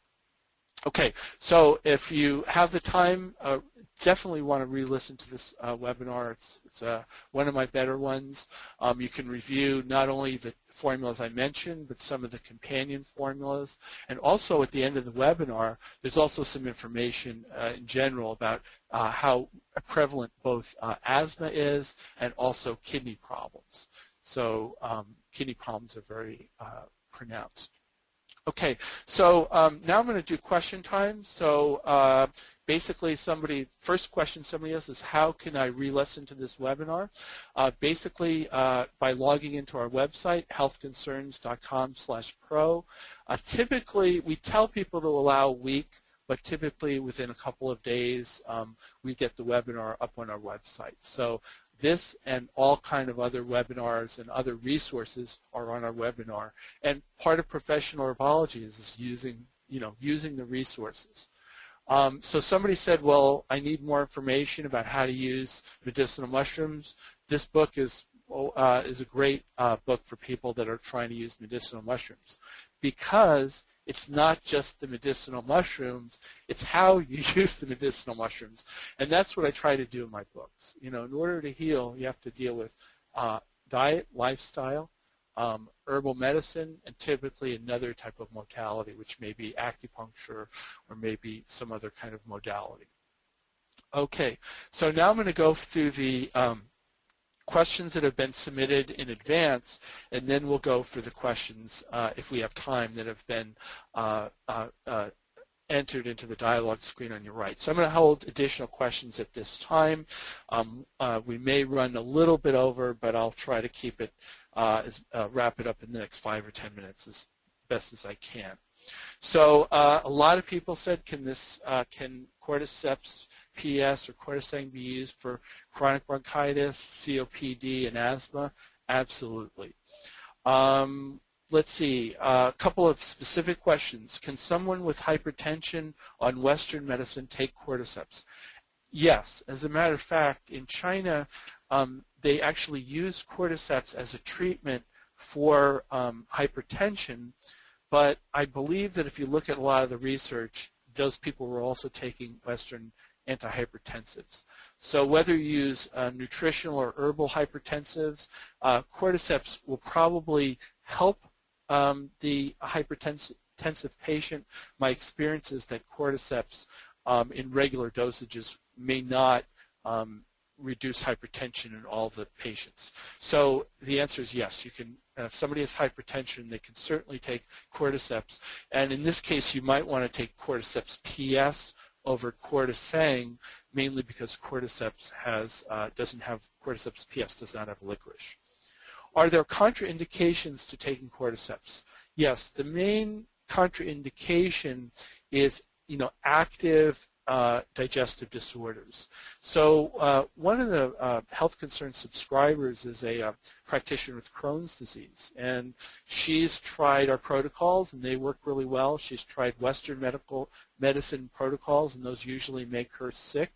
Okay, so if you have the time, uh, definitely want to re-listen to this uh, webinar. It's, it's uh, one of my better ones. Um, you can review not only the formulas I mentioned, but some of the companion formulas. And also at the end of the webinar, there's also some information uh, in general about uh, how prevalent both uh, asthma is and also kidney problems. So um, kidney problems are very uh, pronounced. Okay, so um, now I'm going to do question time. So uh, basically somebody, first question somebody asks is how can I re-listen to this webinar? Uh, basically uh, by logging into our website, healthconcerns.com slash pro. Uh, typically we tell people to allow a week, but typically within a couple of days um, we get the webinar up on our website. So this and all kind of other webinars and other resources are on our webinar. And part of professional herbology is, is using, you know, using the resources. Um, so somebody said, well, I need more information about how to use medicinal mushrooms. This book is, uh, is a great uh, book for people that are trying to use medicinal mushrooms because it's not just the medicinal mushrooms, it's how you use the medicinal mushrooms. And that's what I try to do in my books. You know, in order to heal, you have to deal with uh, diet, lifestyle, um, herbal medicine, and typically another type of modality, which may be acupuncture or maybe some other kind of modality. Okay, so now I'm going to go through the um, questions that have been submitted in advance, and then we'll go for the questions, uh, if we have time, that have been uh, uh, uh, entered into the dialogue screen on your right. So I'm going to hold additional questions at this time. Um, uh, we may run a little bit over, but I'll try to keep it, uh, as, uh, wrap it up in the next five or ten minutes as best as I can. So uh, a lot of people said, can this, uh, can cordyceps P S or cordyceps be used for chronic bronchitis, C O P D, and asthma? Absolutely. Um, let's see, uh, a couple of specific questions. Can someone with hypertension on Western medicine take cordyceps? Yes. As a matter of fact, in China, um, they actually use cordyceps as a treatment for um, hypertension, but I believe that if you look at a lot of the research, those people were also taking Western antihypertensives. So whether you use uh, nutritional or herbal hypertensives, uh, cordyceps will probably help um, the hypertensive patient. My experience is that cordyceps um, in regular dosages may not um, reduce hypertension in all the patients. So the answer is yes. You can, uh, if somebody has hypertension, they can certainly take cordyceps. And in this case, you might want to take cordyceps P S over cordyceps, mainly because cordyceps has uh, doesn't have cordyceps P S does not have licorice. Are there contraindications to taking cordyceps? Yes, the main contraindication is you know active uh, digestive disorders. So uh, one of the uh, Health Concern subscribers is a uh, practitioner with Crohn's disease, and she's tried our protocols, and they work really well. She's tried Western medical medicine protocols, and those usually make her sick.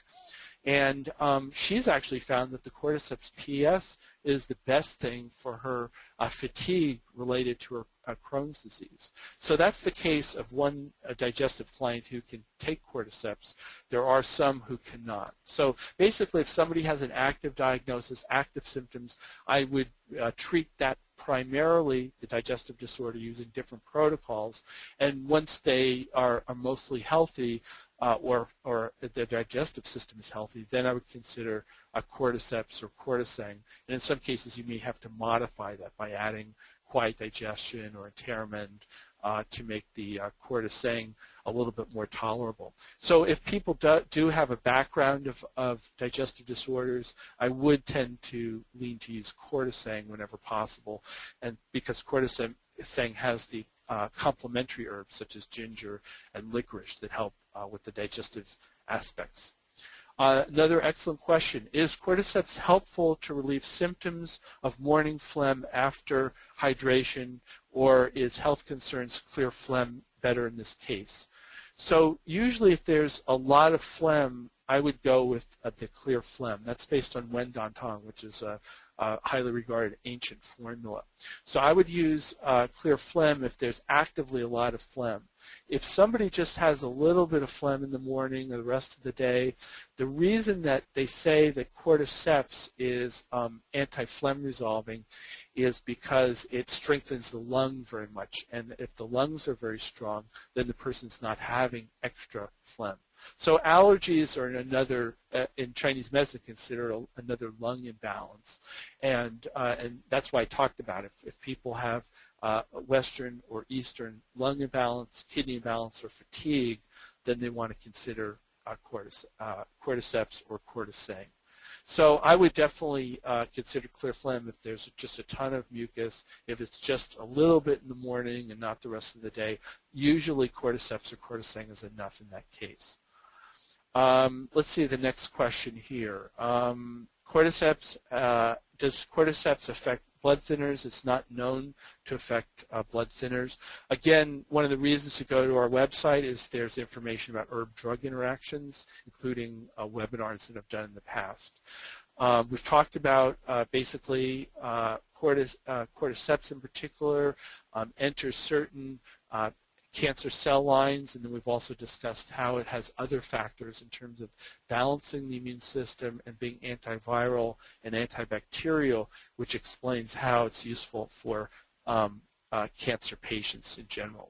And um, she's actually found that the Cordyceps P S is the best thing for her uh, fatigue related to her uh, Crohn's disease. So that's the case of one uh, digestive client who can take Cordyceps. There are some who cannot. So basically, if somebody has an active diagnosis, active symptoms, I would uh, treat that primarily, the digestive disorder, using different protocols. And once they are, are mostly healthy, Uh, or, or their digestive system is healthy, then I would consider a Cordyceps or Cortisane. And in some cases, you may have to modify that by adding quiet digestion or Enterament uh, to make the uh, Cortisane a little bit more tolerable. So if people do, do have a background of, of digestive disorders, I would tend to lean to use Cortisane whenever possible, and because Cortisane has the Uh, complementary herbs such as ginger and licorice that help uh, with the digestive aspects. Uh, another excellent question, is Cordyceps helpful to relieve symptoms of morning phlegm after hydration, or is Health Concerns Clear Phlegm better in this case? So usually if there's a lot of phlegm, I would go with uh, the Clear Phlegm. That's based on Wen Dan Tong, which is a, a highly regarded ancient formula. So I would use uh, Clear Phlegm if there's actively a lot of phlegm. If somebody just has a little bit of phlegm in the morning or the rest of the day, the reason that they say that Cordyceps is um, anti-phlegm resolving is because it strengthens the lung very much. And if the lungs are very strong, then the person's not having extra phlegm. So allergies are another, uh, in Chinese medicine, considered a, another lung imbalance. And, uh, and that's why I talked about it. If, if people have uh, Western or Eastern lung imbalance, kidney imbalance, or fatigue, then they want to consider uh, cordyce, uh, Cordyceps or Cortisane. So I would definitely uh, consider Clear Phlegm if there's just a ton of mucus. If it's just a little bit in the morning and not the rest of the day, usually Cordyceps or Cortisane is enough in that case. Um, let's see the next question here. Um, Cordyceps, uh, does Cordyceps affect blood thinners? It's not known to affect uh, blood thinners. Again, one of the reasons to go to our website is there's information about herb-drug interactions, including uh, webinars that I've done in the past. Uh, we've talked about uh, basically uh, Cordyce, uh, Cordyceps in particular um, enters certain uh, cancer cell lines, and then we've also discussed how it has other factors in terms of balancing the immune system and being antiviral and antibacterial, which explains how it's useful for um, uh, cancer patients in general.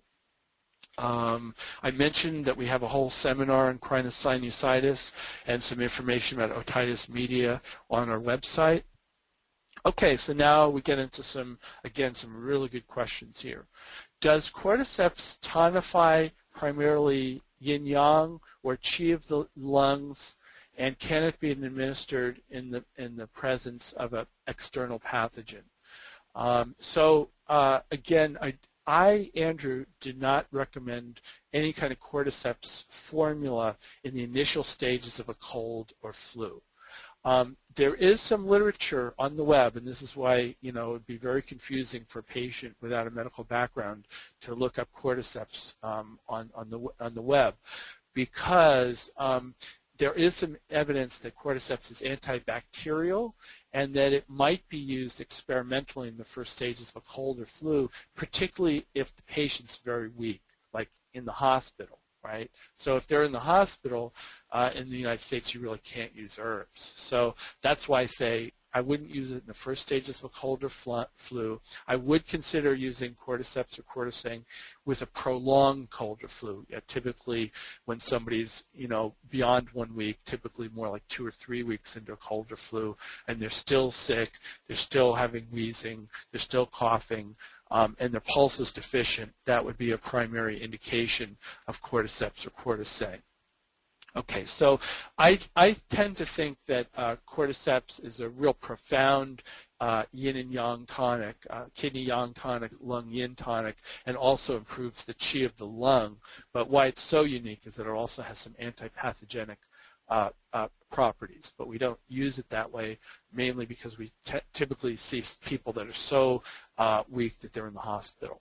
Um, I mentioned that we have a whole seminar on rhinosinusitis and some information about otitis media on our website. Okay, so now we get into some, again, some really good questions here. Does Cordyceps tonify primarily yin-yang or qi of the lungs, and can it be administered in the, in the presence of an external pathogen? Um, so, uh, again, I, I, Andrew, did not recommend any kind of Cordyceps formula in the initial stages of a cold or flu. Um, there is some literature on the web, and this is why, you know, it would be very confusing for a patient without a medical background to look up Cordyceps um, on, on, the, on the web, because um, there is some evidence that Cordyceps is antibacterial and that it might be used experimentally in the first stages of a cold or flu, particularly if the patient's very weak, like in the hospital. Right? So if they're in the hospital uh, in the United States, you really can't use herbs. So that's why I say I wouldn't use it in the first stages of a cold or flu. I would consider using Cordyceps or Cortisane with a prolonged cold or flu. Yeah, typically when somebody's, you know, beyond one week, typically more like two or three weeks into a cold or flu, and they're still sick, they're still having wheezing, they're still coughing, Um, and their pulse is deficient, that would be a primary indication of Cordyceps or Cortisane. Okay, so I, I tend to think that uh, cordyceps is a real profound uh, yin and yang tonic, uh, kidney yang tonic, lung yin tonic, and also improves the qi of the lung. But why it's so unique is that it also has some antipathogenic uh, uh, properties. But we don't use it that way, mainly because we t typically see people that are so uh, weak that they're in the hospital.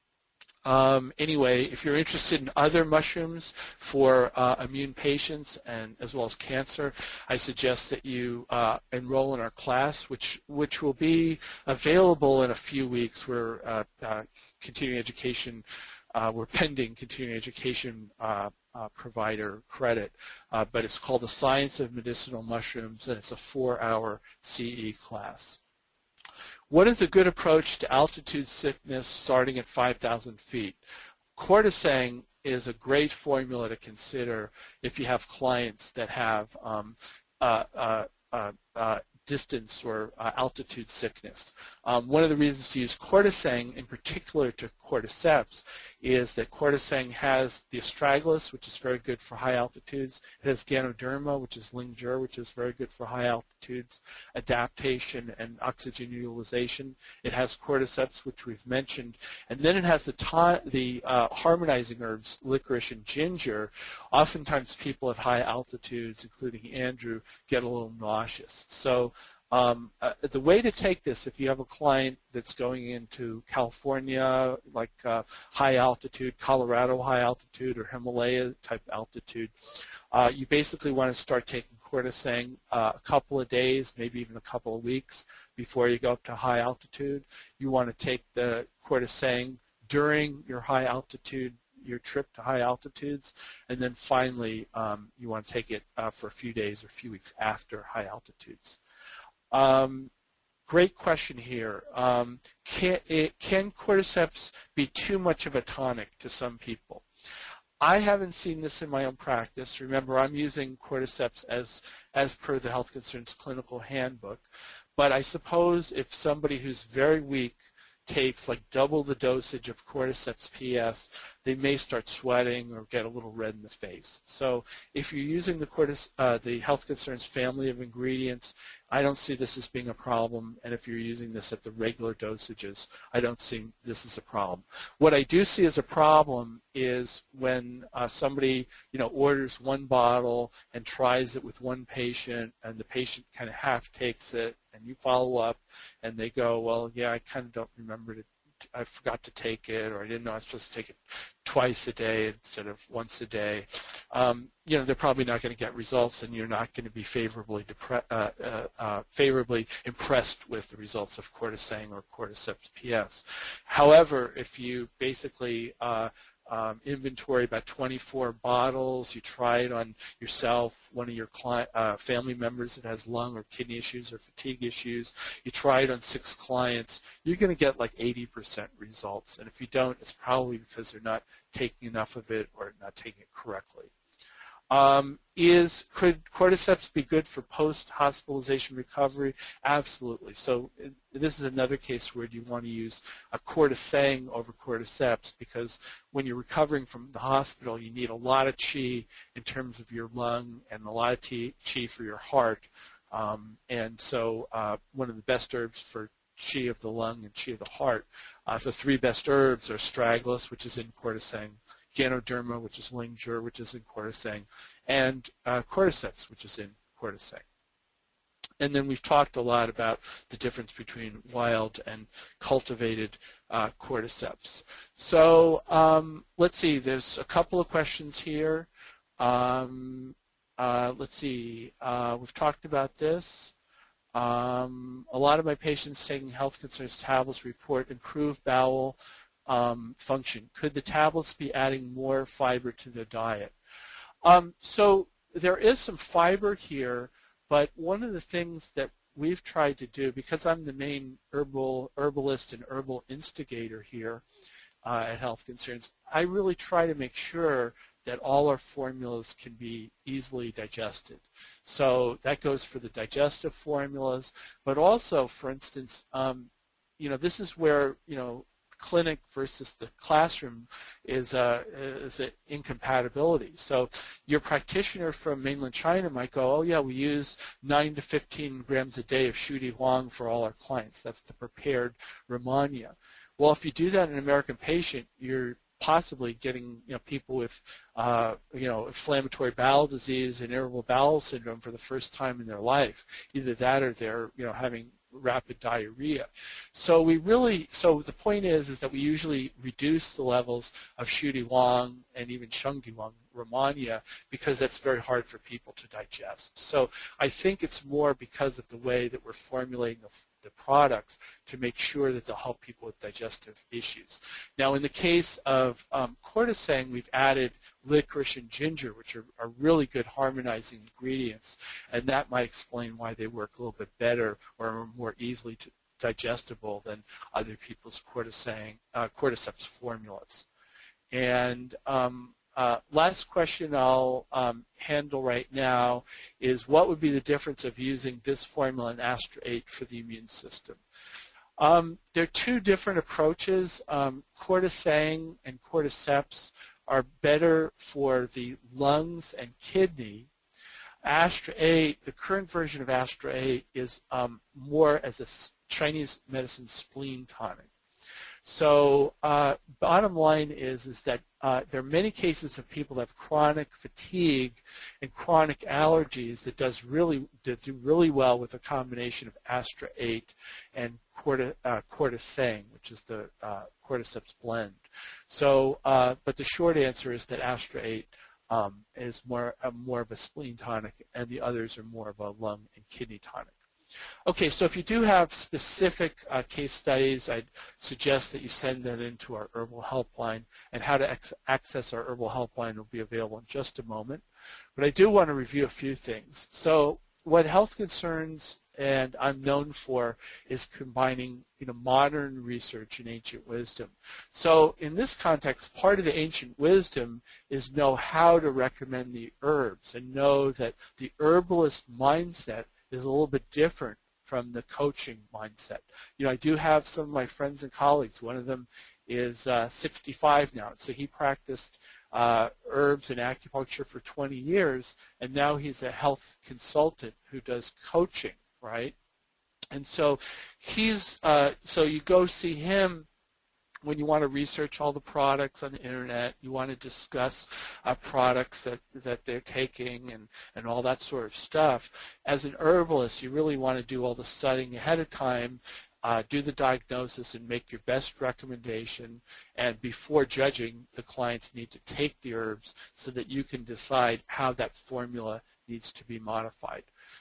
Um, anyway, if you're interested in other mushrooms for uh, immune patients and as well as cancer, I suggest that you uh, enroll in our class, which which will be available in a few weeks. We're uh, uh, continuing education. Uh, we're pending continuing education uh, uh, provider credit, uh, but it's called the Science of Medicinal Mushrooms, and it's a four-hour C E class. What is a good approach to altitude sickness starting at five thousand feet? Cortisang is a great formula to consider if you have clients that have um, uh, uh, uh, uh, distance or uh, altitude sickness. Um, one of the reasons to use cortisang, in particular to cordyceps, is that cortisang has the astragalus, which is very good for high altitudes. It has ganoderma, which is Ling-Jur, which is very good for high altitudes, adaptation and oxygen utilization. It has cordyceps, which we've mentioned, and then it has the, the uh, harmonizing herbs, licorice and ginger. Oftentimes people at high altitudes, including Andrew, get a little nauseous. So Um, uh, the way to take this, if you have a client that's going into California, like uh, high altitude, Colorado high altitude, or Himalaya type altitude, uh, you basically want to start taking cortisang uh, a couple of days, maybe even a couple of weeks before you go up to high altitude. You want to take the cortisang during your high altitude, your trip to high altitudes, and then finally um, you want to take it uh, for a few days or a few weeks after high altitudes. Um, great question here. Um, can, it, can cordyceps be too much of a tonic to some people? I haven't seen this in my own practice. Remember, I'm using cordyceps as, as per the Health Concerns Clinical Handbook. But I suppose if somebody who's very weak takes like double the dosage of cordyceps P S, they may start sweating or get a little red in the face. So if you're using the, cordyce, uh, the Health Concerns family of ingredients, I don't see this as being a problem. And if you're using this at the regular dosages, I don't see this as a problem. What I do see as a problem is when uh, somebody, you know, orders one bottle and tries it with one patient, and the patient kind of half takes it, and you follow up, and they go, well, yeah, I kind of don't remember to, I forgot to take it, or I didn't know I was supposed to take it twice a day instead of once a day. Um, you know, they're probably not going to get results, and you're not going to be favorably depre uh, uh, uh, favorably impressed with the results of cortisang or cordyceps P S. However, if you basically uh, Um, inventory about twenty-four bottles. You try it on yourself, one of your client, uh, family members that has lung or kidney issues or fatigue issues. You try it on six clients. You're going to get like eighty percent results. And if you don't, it's probably because they're not taking enough of it or not taking it correctly. Um, is could cordyceps be good for post-hospitalization recovery? Absolutely. So this is another case where you want to use a cortisang over cordyceps, because when you're recovering from the hospital, you need a lot of qi in terms of your lung and a lot of qi for your heart. Um, and so uh, one of the best herbs for qi of the lung and qi of the heart, uh, the three best herbs are astragalus, which is in cortisang, ganoderma, which is Ling-Jur, which is in cortisang, and uh, cordyceps, which is in cortisang. And then we've talked a lot about the difference between wild and cultivated uh, cordyceps. So um, let's see, there's a couple of questions here. Um, uh, let's see, uh, we've talked about this. Um, a lot of my patients taking Health Concerns tablets report improved bowel Um, function. Could the tablets be adding more fiber to their diet? Um, so there is some fiber here, but one of the things that we've tried to do, because I'm the main herbal herbalist and herbal instigator here uh, at Health Concerns, I really try to make sure that all our formulas can be easily digested. So that goes for the digestive formulas, but also, for instance, um, you know, this is where, you know, clinic versus the classroom is a, is an incompatibility. So your practitioner from mainland China might go, oh yeah, we use nine to fifteen grams a day of Shu Di Huang for all our clients. That's the prepared Rehmannia. Well, if you do that in an American patient, you're possibly getting, you know, people with, uh, you know, inflammatory bowel disease and irritable bowel syndrome for the first time in their life. Either that or they're, you know, having rapid diarrhea. So we really, so the point is, is that we usually reduce the levels of Shu Di Huang and even Sheng Di Huang, Rehmannia, because that's very hard for people to digest. So I think it's more because of the way that we're formulating the, the products to make sure that they'll help people with digestive issues. Now, in the case of um, Cortisang, we've added licorice and ginger, which are, are really good harmonizing ingredients, and that might explain why they work a little bit better or are more easily to, digestible than other people's Cortisang, uh, cordyceps formulas. And um, uh, last question I'll um, handle right now is what would be the difference of using this formula and Astra eight for the immune system? Um, there are two different approaches. Um, Cortisang and cordyceps are better for the lungs and kidney. Astra eight, the current version of Astra eight is um, more as a Chinese medicine spleen tonic. So uh, bottom line is, is that uh, there are many cases of people that have chronic fatigue and chronic allergies that does really that do really well with a combination of Astra eight and Corti, uh, Cortisang, which is the uh, cordyceps blend. So, uh, but the short answer is that Astra eight um, is more uh, more of a spleen tonic, and the others are more of a lung and kidney tonic. Okay, so if you do have specific uh, case studies, I'd suggest that you send that into our herbal helpline, and how to ex access our herbal helpline will be available in just a moment. But I do want to review a few things. So what Health Concerns and I'm known for is combining, you know, modern research and ancient wisdom. So in this context, part of the ancient wisdom is know how to recommend the herbs and know that the herbalist mindset is a little bit different from the coaching mindset. You know, I do have some of my friends and colleagues. One of them is uh, sixty-five now, so he practiced uh, herbs and acupuncture for twenty years, and now he's a health consultant who does coaching, right? And so he's, uh, so you go see him when you want to research all the products on the internet, you want to discuss uh, products that, that they're taking and, and all that sort of stuff. As an herbalist, you really want to do all the studying ahead of time, uh, do the diagnosis and make your best recommendation, and before judging, the clients need to take the herbs so that you can decide how that formula needs to be modified.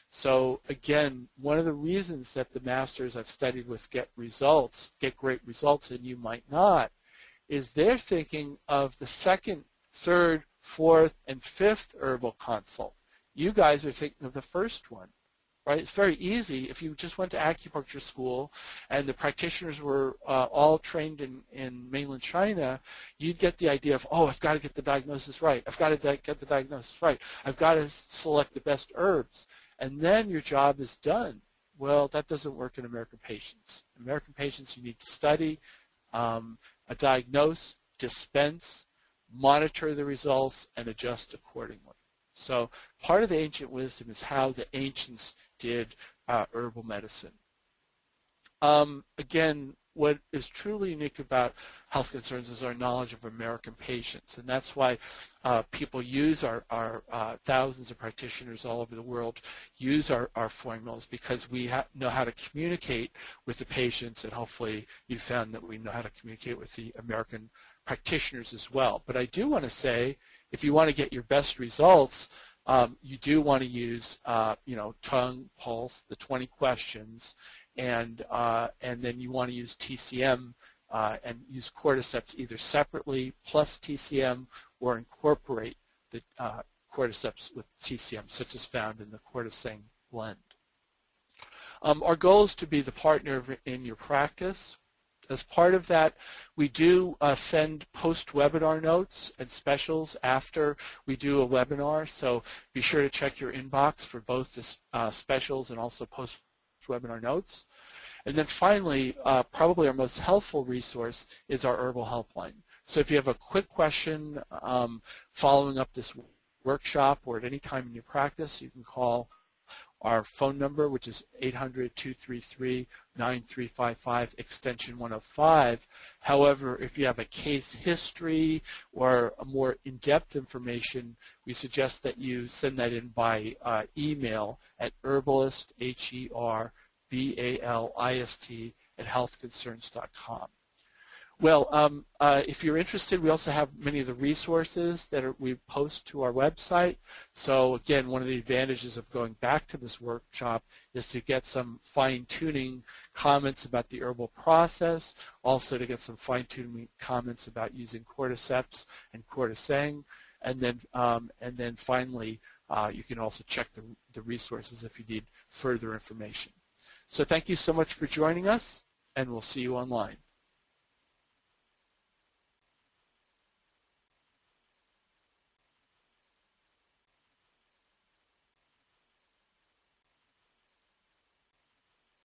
So again, one of the reasons that the masters I've studied with get results, get great results, and you might not, is they're thinking of the second, third, fourth, and fifth herbal consult. You guys are thinking of the first one, right? It's very easy. If you just went to acupuncture school and the practitioners were uh, all trained in, in mainland China, you'd get the idea of, oh, I've got to get the diagnosis right. I've got to di- get the diagnosis right. I've got to select the best herbs. And then your job is done. Well, that doesn't work in American patients. American patients, you need to study, um, diagnose, dispense, monitor the results, and adjust accordingly. So part of the ancient wisdom is how the ancients did uh, herbal medicine. Um, again, what is truly unique about Health Concerns is our knowledge of American patients, and that's why uh, people use our, our uh, thousands of practitioners all over the world use our, our formulas, because we ha know how to communicate with the patients, and hopefully you found that we know how to communicate with the American practitioners as well. But I do want to say, if you want to get your best results, um, you do want to use, uh, you know, tongue, pulse, the twenty questions, and uh, and then you want to use T C M uh, and use cordyceps either separately plus T C M, or incorporate the uh, cordyceps with T C M, such as found in the Cortisang blend. Um, our goal is to be the partner in your practice. As part of that, we do uh, send post-webinar notes and specials after we do a webinar, so be sure to check your inbox for both the uh, specials and also post-webinar notes. And then finally, uh, probably our most helpful resource is our herbal helpline. So if you have a quick question um, following up this workshop or at any time in your practice, you can call our phone number, which is eight hundred, two three three, nine three five five, extension one oh five. However, if you have a case history or a more in-depth information, we suggest that you send that in by uh, email at herbalist, H E R B A L I S T, at health concerns dot com. Well, um, uh, if you're interested, we also have many of the resources that are, we post to our website. So again, one of the advantages of going back to this workshop is to get some fine-tuning comments about the herbal process, also to get some fine-tuning comments about using cordyceps and cordyceps, and then um, and then finally, uh, you can also check the, the resources if you need further information. So thank you so much for joining us, and we'll see you online.